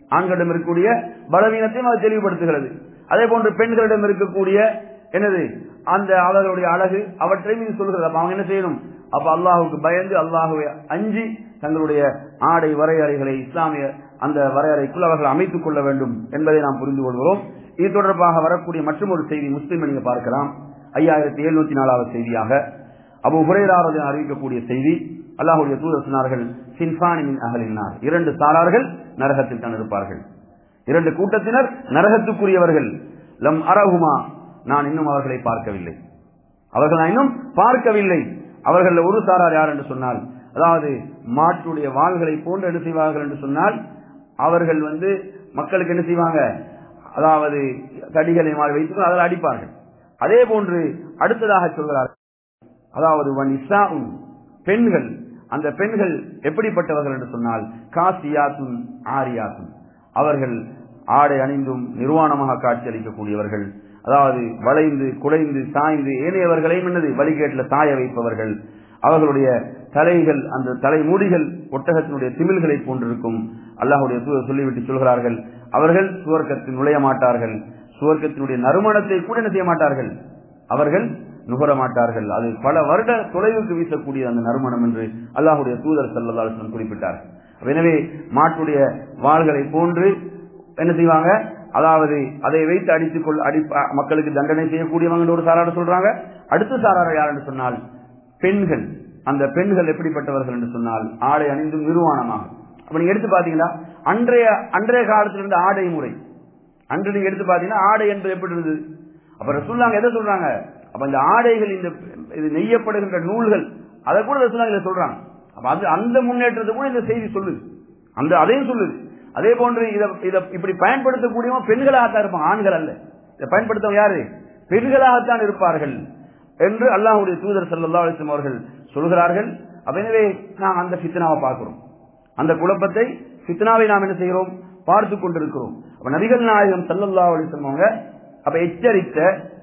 ஆண்களிடம் இருக்கக்கூடிய பலவீனத்தையும் அது தெளிவுபடுத்துகிறது. அதே போன்று பெண்களிடம் இருக்கக்கூடிய என்னது அந்த அவர்களுடைய அழகு அவற்றையும் இது சொல்கிறது. அப்ப அவங்க என்ன செய்யணும்? அப்ப அல்லாஹுக்கு பயந்து அல்லாஹுவை அஞ்சி தங்களுடைய ஆடை வரையறைகளை இஸ்லாமிய அந்த வரையறைக்குள் அவர்கள் அமைத்துக் கொள்ள வேண்டும் என்பதை நாம் புரிந்து கொள்கிறோம். இது தொடர்பாக வரக்கூடிய மற்றும் ஒரு செய்தி முஸ்லிம் நீங்க பார்க்கலாம். ஐயாயிரத்தி எழுநூத்தி நாலாவது செய்தியாக அபூ ஹுரைரா ரலியல்லாஹு அறிவிக்கக்கூடிய செய்தி, அல்லாஹ்வுடைய தூதர் சொன்னார்கள், சின்ஃபானி மின் அஹ்லின் நார், இரண்டு சாரார்கள் நரகத்தில் தான் இருப்பார்கள். இரண்டு கூட்டத்தினர் நரகத்துக்குரியவர்கள். லம் அரஹுமா, நான் இன்னும் அவர்களை பார்க்கவில்லை. அவர்கள் நான் இன்னும் பார்க்கவில்லை. அவர்கள் ஒரு சாரார் யார் என்று சொன்னால், அதாவது மாட்டுடைய வாள்களை போன்று என்ன செய்வார்கள் என்று சொன்னால், அவர்கள் வந்து மக்களுக்கு என்ன செய்வாங்க, அதாவது தடிகளை மாறி வைத்து அதில் அடிப்பார்கள். அதே போன்று அடுத்ததாக சொல்கிறார்கள், அதாவது வனிசாஉன், பெண்கள். அந்த பெண்கள் எப்படிப்பட்டவர்கள் என்று சொன்னால், காசியாத்துன் ஆரியாத்துன், அவர்கள் ஆடை அணிந்தும் நிர்வாணமாக காட்சியளிக்கக்கூடியவர்கள். அதாவது வளைந்து குலைந்து சாய்ந்து ஏனையவர்களையும் என்னது வழிகேட்டில் சாய வைப்பவர்கள். அவர்களுடைய தலைகள் அந்த தலைமுடிகள் ஒட்டகத்தினுடைய திமில்களை போன்றிருக்கும். அல்லாஹ்வுடைய தூதர் சொல்லிவிட்டு சொல்கிறார்கள், அவர்கள் சுவர்க்கத்தில் நுழைய மாட்டார்கள், சுவர்க்கத்தினுடைய நறுமணத்தை கூட என்ன செய்ய மாட்டார்கள், அவர்கள் நுகர மாட்டார்கள். அது பல வருட தொலைவுக்கு வீசக்கூடிய அந்த நறுமணம் என்று அல்லாஹ்வுடைய தூதர் ஸல்லல்லாஹு அலைஹி வஸல்லம் குறிப்பிட்டார். எனவே மாட்டுடைய வாள்களை போன்று என்ன செய்வாங்க, அதாவது அதை வைத்து அடித்துக் கொள் அடி மக்களுக்கு தண்டனை செய்யக்கூடியவங்க ஒரு சாரார சொல்றாங்க. அடுத்த சாரார யார் என்று சொன்னால் பெண்கள். அந்த பெண்கள் எப்படிப்பட்டவர்கள் என்று சொன்னால் ஆடை அணிந்தும் நிர்வாணமாக. அப்ப நீங்க எடுத்து பாத்தீங்கன்னா அன்றைய அன்றைய காலத்திலிருந்து ஆடை முறை அன்று நீங்க எடுத்து பாத்தீங்கன்னா ஆடை என்பது எப்படி இருந்தது. அப்ப ரசூலுல்லாஹ் எதை சொல்றாங்க, அப்ப இந்த ஆடைகள் இந்த இது நெய்யப்படுகின்ற நூல்கள் அதை கூட ரசூலுல்லாஹ் இதை சொல்றாங்க. அப்ப அது அந்த முன்னேற்றத்தை கூட இந்த செய்தி சொல்லுது, அந்த அதையும் சொல்லுது. அதே போன்று இதை இப்படி பயன்படுத்தக்கூடியவங்க பெண்களாகத்தான் இருப்பாங்க, ஆண்கள் அல்ல. இதை பயன்படுத்தவங்க யாரு, பெண்களாகத்தான் இருப்பார்கள் என்று அல்லாஹ்வுடைய தூதர் ஸல்லல்லாஹு அலைஹி வஸல்லம் அவர்கள் சொல்கிறார்கள். அப்ப எனவே நாம் அந்த ஃபித்னாவை பார்க்கிறோம், அந்த குழப்பத்தை ஃபித்னாவை நாம் என்ன செய்கிறோம், பார்த்து கொண்டிருக்கிறோம். அப்ப நபிகள் நாயகம் ஸல்லல்லாஹு அலைஹி வஸல்லம் அவங்க அப்ப எச்சரித்த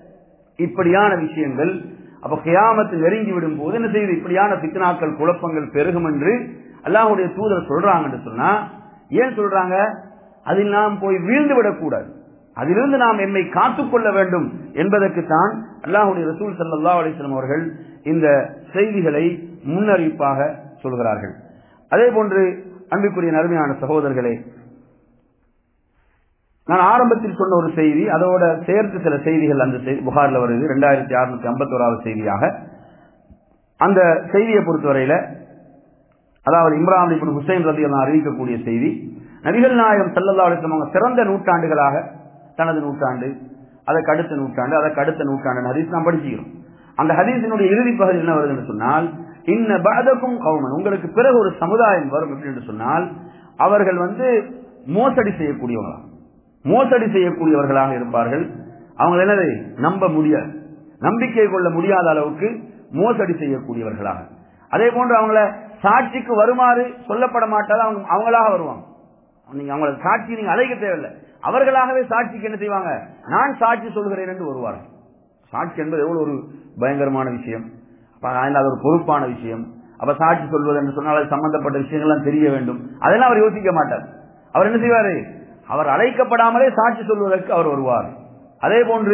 இப்படியான விஷயங்கள் அப்ப கியாமத்து நெருங்கி விடும் போது என்ன செய்யுது, இப்படியான ஃபித்னாக்கள் குழப்பங்கள் பெருகும் என்று அல்லாஹ்வுடைய தூதர் சொல்றாங்க என்று சொன்னா ஏன் சொல்றாங்க, அதில் நாம் போய் வீழ்ந்து விடக்கூடாது, அதிலிருந்து நாம் எம்மை காத்துக்கொள்ள வேண்டும் என்பதற்குத்தான் அல்லாஹ்வுடைய ரசூல் ஸல்லல்லாஹு அலைஹி வஸல்லம் அவர்கள் இந்த செய்திகளை முன்னறிவிப்பாக சொல்கிறார்கள். அதே போன்று அன்புக்குரிய நறுமையான சகோதரர்களே, நான் ஆரம்பத்தில் சொன்ன ஒரு செய்தி அதோட சேர்த்து சில செய்திகள் அந்த புகாரில் வருது, இரண்டாயிரத்தி அறுநூத்தி ஐம்பத்தி ஓராவது செய்தியாக. அந்த செய்தியை பொறுத்தவரையில அதாவது இம்ரான் இப்னு ஹுசைன் ரலியல்லாஹு அறிவிக்கக்கூடிய செய்தி, நபிகள் நாயகம் ஸல்லல்லாஹு அலைஹி வஸல்லம் சிறந்த நூற்றாண்டுகளாக தனது நூற்றாண்டு, அதற்கு அடுத்த நூற்றாண்டு, அதற்கு அடுத்த நூற்றாண்டு ஹதீஸ் நாம் படிச்சுக்கிறோம். அந்த ஹதீஸினுடைய இறுதி பகுதி என்ன வருது என்று சொன்னால், இன்ன பஅதகும் கௌமன், உங்களுக்கு பிறகு ஒரு சமுதாயம் வரும் எப்படி என்று சொன்னால், அவர்கள் வந்து மோசடி செய்யக்கூடியவர்களாக மோசடி செய்யக்கூடியவர்களாக இருப்பார்கள். அவங்க என்னது நம்ப முடியாது, நம்பிக்கை கொள்ள முடியாத அளவுக்கு மோசடி செய்யக்கூடியவர்களாக. அதே போன்று அவங்கள சாட்சிக்கு வருமாறு சொல்லப்பட மாட்டாது, அவங்க அவங்களாக வருவாங்க. நீங்க அவங்கள சாட்சி நீங்க அழைக்க தேவையில்லை, அவர்களாகவே சாட்சிக்கு என்ன செய்வாங்க, நான் சாட்சி சொல்கிறேன் என்று வருவார்கள். சாட்சி என்பது எவ்வளவு ஒரு பயங்கரமான விஷயம், அது ஒரு பொறுப்பான விஷயம். அப்ப சாட்சி சொல்வது என்று சொன்னால் அது சம்பந்தப்பட்ட விஷயங்கள்லாம் தெரிய வேண்டும், அதெல்லாம் அவர் யோசிக்க மாட்டார். அவர் என்ன செய்வாரு, அவர் அழைக்கப்படாமலே சாட்சி சொல்வதற்கு அவர் வருவார். அதே போன்று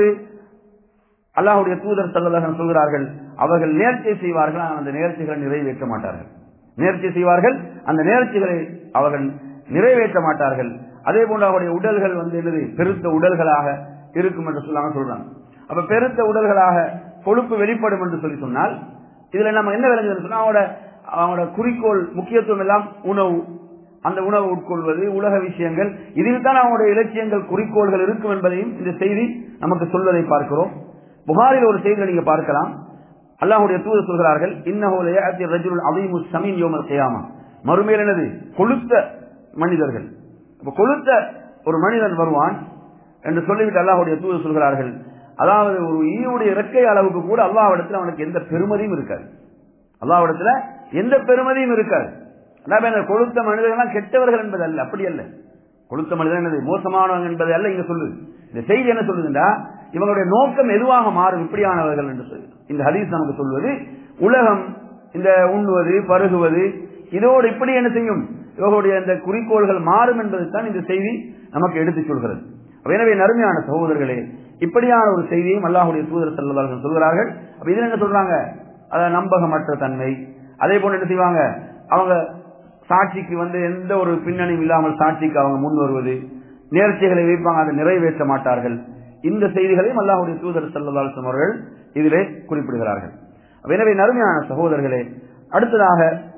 அல்லாஹ்வுடைய தூதர் ஸல்லல்லாஹு அலைஹி வஸல்லம் சொல்கிறார்கள், அவர்கள் நேர்ச்சை செய்வார்கள், அந்த நேர்ச்சைகளை நிறைவேற்ற மாட்டார்கள். நேர்ச்சை செய்வார்கள், அந்த நேர்ச்சைகளை அவர்கள் நிறைவேற்ற மாட்டார்கள். அதே போன்று அவருடைய உடல்கள் வந்து என்னது பெருத்த உடல்களாக இருக்கும் என்று சொல்லாம சொல்றாங்க. அப்ப பெருத்த உடல்களாக கொழுப்பு வெளிப்படும் என்று சொல்லி சொன்னால் இதுல நம்ம என்ன விளங்குதுன்னு சொன்னா, அவங்களோட அவங்களோட குறிக்கோள் முக்கியத்துவம் எல்லாம் உணவு, அந்த உணவு உட்கொள்வது, உலக விஷயங்கள், இதில் தான் அவங்களுடைய இலட்சியங்கள் குறிக்கோள்கள் இருக்கும் என்பதையும் இந்த செய்தி நமக்கு சொல்வதை பார்க்கிறோம். புகாரில் ஒரு செய்தியை நீங்க பார்க்கலாம். அல்லாஹ்வுடைய தூதர் சொல்கிறார்கள், இன்னஹு லயஅதி ரஜுலுன் அதீமு ஸமீன் யௌமல் கியாமா, மறுமையில் என்னது கொழுத்த மனிதர்கள், கொழுத்த ஒரு மனிதன் வருவான் என்று சொல்லிவிட்டு அல்லாஹ்வுடைய தூதர் சொல்கிறார்கள், அதாவது ஒரு ஈயுடைய இறக்கை அளவுக்கு கூட அல்லாஹ்விடத்தில் அவனுக்கு எந்த பெருமதியும் இருக்காது, அல்லாஹ்விடத்துல எந்த பெருமதியும் இருக்காது. கொழுத்த மனிதர்கள் கெட்டவர்கள் என்பது அல்ல, அப்படி அல்ல. கொழுத்த மனிதன் என்னது மோசமானவங்க என்பது அல்ல இங்க சொல்லுது. இந்த செய்தி என்ன சொல்லுதுண்டா, இவங்களுடைய நோக்கம் எதுவாக மாறும் இப்படியானவர்கள் என்று சொல்லி இந்த ஹதீஸ் நமக்கு சொல்வது, உலகம் இந்த உண்ணுவது பருகுவது இதோடு இப்படி என்ன செய்யும், இவர்களுடைய இந்த குறிக்கோள்கள் மாறும் என்பதைத்தான் இந்த செய்தி நமக்கு எடுத்துச் சொல்கிறது. எனவே நறுமையான சகோதரர்களே, இப்படியான ஒரு செய்தியையும் அல்லாஹ்வுடைய தூதர் ஸல்லல்லாஹு அலைஹி வஸல்லம் சொல்கிறார்கள். அப்ப இதுல என்ன சொல்றாங்க? அதாவது நம்பகமற்ற தன்மை. அதே போல என்ன செய்வாங்க? அவங்க சாட்சிக்கு வந்து எந்த ஒரு பின்னணியும் இல்லாமல் சாட்சிக்கு அவங்க முன் வருவது, நேர்ச்சிகளை வைப்பாங்க, அதை நிறைவேற்ற மாட்டார்கள். இந்த செய்திகளையும் அல்லாஹ்வுடைய தூதர் ஸல்லல்லாஹு அலைஹி வஸல்லம் அவர்கள் இதிலே குறிப்பிடுகிறார்கள். எனவே நறுமையான சகோதரர்களே, அடுத்ததாக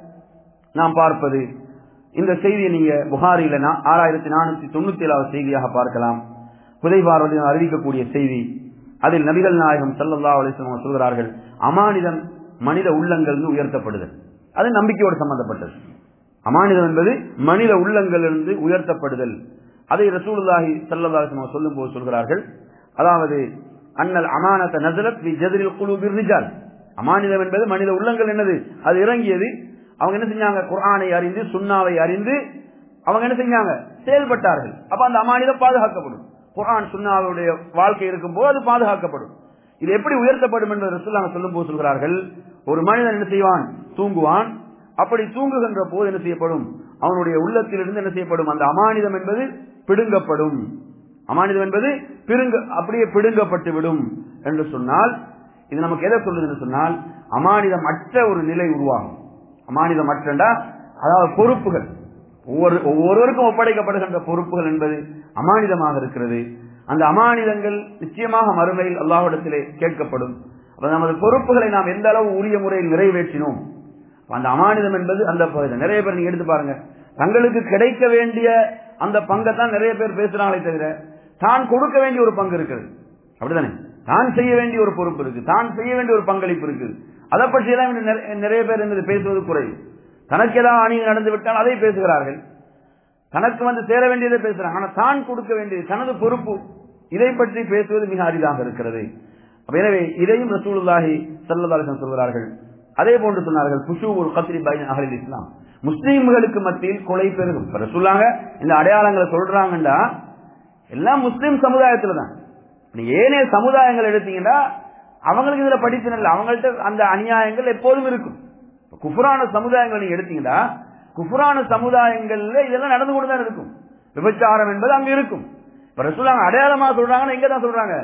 நாம் பார்ப்பது இந்த செய்தியை நீங்க புகாரில ஆறாயிரத்தி நானூத்தி தொண்ணூத்தி ஏழாவது செய்தியாக பார்க்கலாம். ஹுதைஃபா அறிவிக்கக்கூடிய செய்தி. அதில் நபிகள் நாயகம் ஸல்லல்லாஹு அலைஹி வஸல்லம் சொல்கிறார்கள், அமானிதம் மனித உள்ளங்கள் உயர்த்தப்படுதல். அது நம்பிக்கையோடு சம்பந்தப்பட்டது. அமானிதம் என்பது மனித உள்ளங்களிலிருந்து உயர்த்தப்படுதல். அதை ரசூலுல்லாஹி ஸல்லல்லாஹு அலைஹி வஸல்லம் சொல்லும் போது சொல்கிறார்கள், அதாவது அன்னல் அமானத நஸலத் ஃபி ஜத்ரில் குலூபிர் ரிஜால். அமானிதம் என்பது மனித உள்ளங்கள் என்னது, அது இறங்கியது. அவங்க என்ன செஞ்சாங்க? குர்ஆனை அறிந்து சுன்னாவை அறிந்து அவங்க என்ன செஞ்சாங்க? செயல்பட்டார்கள். அப்ப அந்த அமானிதம் பாதுகாக்கப்படும். குர்ஆன் சுன்னாவுடைய வாழ்க்கை இருக்கும் போது அது பாதுகாக்கப்படும். இது எப்படி உயர்த்தப்படும் என்று ரசூலுல்லாஹ் சொல்லும் போது சொல்கிறார்கள், ஒரு மனிதன் என்ன செய்வான்? தூங்குவான். அப்படி தூங்குகின்ற போது என்ன செய்யப்படும்? அவனுடைய உள்ளத்திலிருந்து என்ன செய்யப்படும்? அந்த அமானிதம் என்பது பிடுங்கப்படும். அமானிதம் என்பது பிடுங்க அப்படியே பிடுங்கப்பட்டு விடும் என்று சொன்னால், இது நமக்கு எதை சொல்லுது என்று சொன்னால், அமானிதம் அற்ற ஒரு நிலை உருவாகும். அமானிதம் அற்றண்டா அதாவது பொறுப்புகள், ஒவ்வொரு ஒவ்வொருவருக்கும் ஒப்படைக்கப்படுகின்ற பொறுப்புகள் என்பது அமானிதமாக இருக்கிறது. அந்த அமானிதங்கள் நிச்சயமாக மறுமையில் அல்லாஹ்விடத்திலே கேட்கப்படும். அப்ப நமது பொறுப்புகளை நாம் எந்த அளவு உரிய முறையில் நிறைவேற்றினோம், அந்த அமானிதம் என்பது அந்த பகுதி. நிறைய பேர் நீங்க எடுத்து பாருங்க, தங்களுக்கு கிடைக்க வேண்டிய அந்த பங்கை தான் நிறைய பேர் பேசுறாங்களே தவிர தான் கொடுக்க வேண்டிய ஒரு பங்கு இருக்குது. அப்படித்தானே? தான் செய்ய வேண்டிய ஒரு பொறுப்பு இருக்கு, தான் செய்ய வேண்டிய ஒரு பங்களிப்பு இருக்கு. அதை பற்றியெல்லாம் நிறைய பேர் என்பது பேசுவது குறைவு. தனக்கு ஏதாவது அநீதி நடந்து விட்டால் அதை பேசுகிறார்கள், தனக்கு வந்து சேர வேண்டியதை பேசுறாங்க. ஆனா தான் கொடுக்க வேண்டியது தனது பொறுப்பு, இதை பற்றி பேசுவது மிக அரிதாக இருக்கிறது. எனவே இதையும் ரசூலுல்லாஹி ஸல்லல்லாஹு அலைஹி வஸல்லம் சொல்கிறார்கள். அதே போன்று சொன்னார்கள், குஷூஉல் கத்ரி பைன அஹ்லில் இஸ்லாம், முஸ்லிம்களுக்கு மத்தியில் கொலை பெருகும். ரசூலுல்லாஹ் இந்த அடையாளங்களை சொல்றாங்கன்னா எல்லாம் முஸ்லிம் சமுதாயத்துல தான். நீங்க ஏனைய சமுதாயங்கள் எடுத்தீங்கன்னா அவங்களுக்கு இதுல படிப்பு இல்லை, அவங்கள்ட்ட அந்த அநியாயங்கள் எப்போதும் இருக்கும். குஃப்ரான சமுதாயங்கள் நீங்க எடுத்தீங்கன்னா குஃப்ரான சமுதாயங்கள்ல இதெல்லாம் நடந்து கொண்டுதான் இருக்கும். விபச்சாரம் என்பது அங்க இருக்கும். இப்ப ரசூலுல்லாஹ் அடையாளமா சொல்றாங்கன்னா எங்க தான் சொல்றாங்க?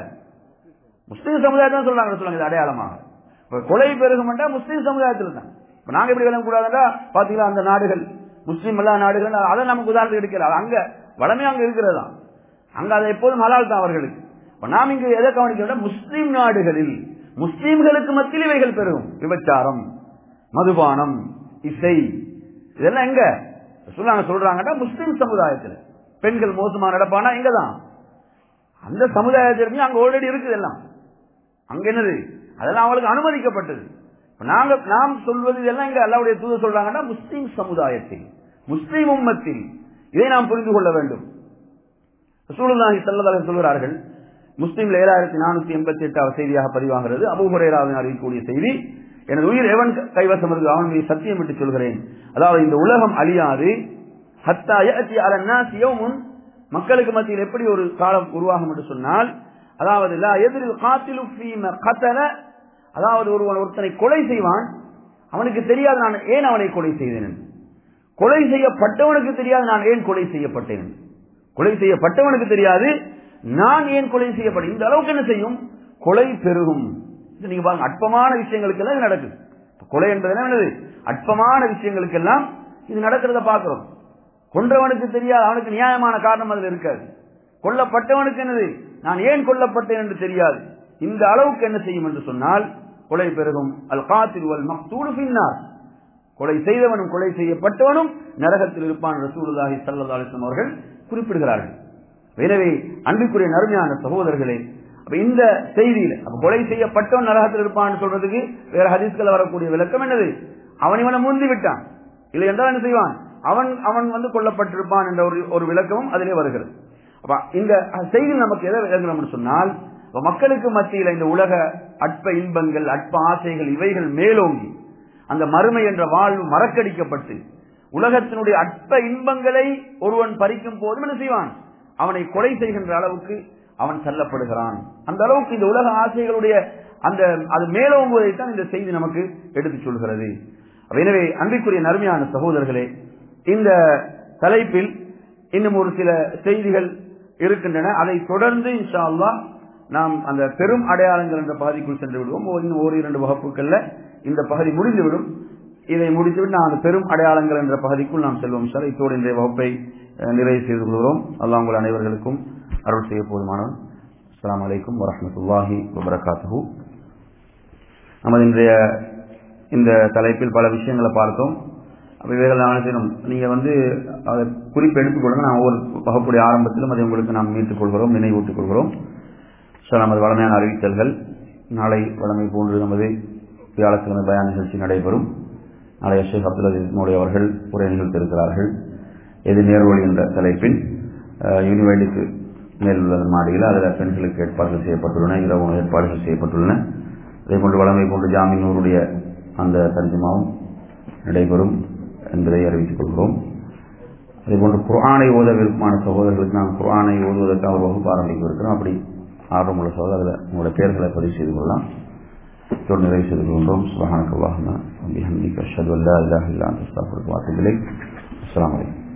முஸ்லிம் சமுதாயத்தை தான் சொல்றாங்க ரசூலுல்லாஹ் இது அடையாளமாக. கொலை பெருகும் முஸ்லிம் சமுதாயத்தில் தான். இப்ப நாங்க எப்படி விளங்க கூடாதுன்னா, பாத்தீங்களா அந்த நாடுகள் முஸ்லீம் எல்லா நாடுகள், அதை நமக்கு உதாரணத்துக்கு எடுக்கிறார். அங்க வளமே அங்க இருக்கிறது தான், அங்க அதை எப்போதும் ஹலால் தான் அவர்களுக்கு. நாம் இங்கு எதை கவனிக்கிறோம்? முஸ்லீம் நாடுகளில் முஸ்லீம்களுக்கு மத்தியில் இவைகள் பெருகும். விபச்சாரம், மதுபானம், இசை, இதெல்லாம் எங்க சொல்றாங்க? சொல்றாங்கன்னா முஸ்லீம் சமுதாயத்தில். பெண்கள் மோசமா நடப்பானா எங்கதான்? அந்த சமுதாயத்திற்கு அங்க ஆல்ரெடி இருக்குது எல்லாம். அங்க என்னது? அதெல்லாம் அவங்களுக்கு அனுமதிக்கப்பட்டது. நாங்க நாம் சொல்வது இதெல்லாம் இங்க அல்லாஹ்வுடைய தூதர் சொல்றாங்கன்னா முஸ்லீம் சமுதாயத்தில், முஸ்லீம் உம்மத்தில். இதை நாம் புரிந்து கொள்ள வேண்டும். ரசூலுல்லாஹி ஸல்லல்லாஹு அலைஹி வஸல்லம் சொல்கிறார்கள், முஸ்லிம்ல ஏழாயிரத்தி நானூத்தி எண்பத்தி எட்டாவது செய்தியாக பதிவாகிறது. அபூ ஹுரைராவின் அறிவிக்கக்கூடிய செய்தி, எனது உயிர் எவன் கைவசம் இருக்கு அவன் மீது சத்தியம் விட்டு சொல்கிறேன், அதாவது இந்த உலகம் அழியாது, ஹத்தா யஅதி அலா நாஸ் யௌமுன், மக்களுக்கு மத்தியில் எப்படி ஒரு காலம் உருவாகும் என்று சொன்னால், அதாவது லா யத்ரில் காத்திலு ஃபீமா கதல, அதாவது ஒருவன் ஒருத்தனை கொலை செய்வான், அவனுக்கு தெரியாது நான் ஏன் அவனை கொலை செய்தேன், கொலை செய்யப்பட்டவனுக்கு தெரியாது நான் ஏன் கொலை செய்யப்பட்டேன், கொலை செய்யப்பட்டவனுக்கு தெரியாது நான் ஏன் கொலை செய்யப்பட்டேன். இந்த அளவுக்கு என்ன செய்யும்? கொலை பெருகும். நீங்க பாருங்க, அற்பமான விஷயங்களுக்கெல்லாம் இது நடக்குது. கொலை என்பது என்னது? அற்பமான விஷயங்களுக்கெல்லாம் இது நடக்கிறத பாக்குறோம். கொன்றவனுக்கு தெரியாது, அவனுக்கு நியாயமான காரணம் அதுல இருக்காது. கொல்லப்பட்டவனுக்கு என்னது? நான் ஏன் கொல்லப்பட்டேன் என்று தெரியாது. இந்த அளவுக்கு என்ன செய்யும் என்று சொன்னால் கொலை பெருகும். அல் காத்தில் வல் மக்தூல் ஃபின்னார், கொலை செய்தவனும் கொலை செய்யப்பட்டவனும் நரகத்தில் இருப்பான் ரசூலுல்லாஹி ஸல்லல்லாஹு அலைஹி வஸல்லம் அவர்கள் குறிப்பிடுகிறார்கள். எனவே அன்பிற்குரிய நறுமையான சகோதரர்களே, இந்த செய்தியில கொலை செய்யப்பட்டவன் நரகத்தில் இருப்பான் சொல்றதுக்கு வேற ஹதீஸ்கள் வரக்கூடிய விளக்கம் என்னது? அவன் இவனை முந்தி விட்டான், இல்லை என்றால் என்ன செய்வான்? அவன் அவன் வந்து கொல்லப்பட்டிருப்பான் என்ற ஒரு விளக்கமும் அதிலே வருகிறது. அப்ப இந்த செய்தியில் நமக்கு எதை விளங்கணும்னு சொன்னால், மக்களுக்கு மத்தியில் இந்த உலக அற்ப இன்பங்கள், அற்ப ஆசைகள், இவைகள் மேலோங்கி அந்த மறுமை என்ற வாழ்வு மறக்கடிக்கப்பட்டு உலகத்தினுடைய அற்ப இன்பங்களை ஒருவன் பறிக்கும் போதும் என்ன செய்வான்? அவனை கொலை செய்கின்ற அளவுக்கு அவன் தள்ளப்படுகிறான். அந்த அளவுக்கு இந்த உலக ஆசைகளுடைய அந்த அது மேலோங்குவதைத்தான் இந்த செய்தி நமக்கு எடுத்துச் சொல்கிறது. எனவே அன்பிற்குரிய நறுமையான சகோதரர்களே, இந்த தலைப்பில் இன்னும் ஒரு சில செய்திகள் இருக்கின்றன. அதை தொடர்ந்து இன்ஷா அல்லாஹ் நாம் அந்த பெரும் அடையாளங்கள் என்ற பகுதிக்குள் சென்று விடுவோம். இன்னும் ஒரு இரண்டு வகுப்புகள்ல இந்த பகுதி முடிந்துவிடும். இதை முடித்துவிட்டு நாம் அந்த பெரும் அடையாளங்கள் என்ற பகுதிக்குள் நாம் செல்வோம். சார், இத்தோடு இன்றைய வகுப்பை நிறைவு செய்து கொள்கிறோம். அல்லாஹ் உங்கள் அனைவர்களுக்கும் அருள் செய்ய போதுமானவன். அஸ்ஸலாமு அலைக்கும் வரஹ்மத்துல்லாஹி வபரகாத்துஹு. நமது இன்றைய இந்த தலைப்பில் பல விஷயங்களை பார்த்தோம். அப்ப இவைகள் நான் செய்யணும், நீங்க வந்து அதை குறிப்பு எடுத்துக்கொள்ளுங்க. நான் ஒவ்வொரு வகுப்புடைய ஆரம்பத்திலும் அதை உங்களுக்கு நாம் மீட்டுக் கொள்கிறோம், நினைவூட்டுக் கொள்கிறோம். ஸோ நமது வளமையான அறிவித்தல்கள் நாளை வளமை போன்று நமது வியாழக்கிழமை பயான் நிகழ்ச்சி நடைபெறும். நாளை ஷேக் அப்துல் அஜீஸ் மோடி அவர்கள் உரை நிகழ்த்திருக்கிறார்கள். எது நேர்வழி என்ற தலைப்பில் யூனிவர்சிட்டிக்கு மேல் உள்ள மாடியில் அதில் பெண்களுக்கு ஏற்பாடுகள் செய்யப்பட்டுள்ளன, இரவு ஏற்பாடுகள் செய்யப்பட்டுள்ளன. அதே போன்று வளமை போன்று ஜாமீனூருடைய அந்த தர்ஜுமாவும் நடைபெறும் என்பதை அறிவித்துக் கொள்கிறோம். அதேபோன்று குர்ஆனை ஓத விருப்பமான சகோதரர்களுக்கு நாம் குர்ஆனை ஓதுவதற்காக ஒரு வகுப்பு ஆரம்பிக்க இருக்கிறோம். அப்படி ஆர்வமுள்ள சகோதரர் உங்களுடைய பெயர்களை பதிவு செய்து கொள்ளலாம். இதோடு நிறைவு செய்து கொள்கின்றோம். சுப்ஹானக அல்லாஹும்ம வ பிஹம்திக அஷ்ஹது அன் லா இலாஹா இல்லா அன்த அஸ்தக்ஃபிருக வ அத்தூபு இலைக். அஸ்ஸலாமு அலைக்கும்.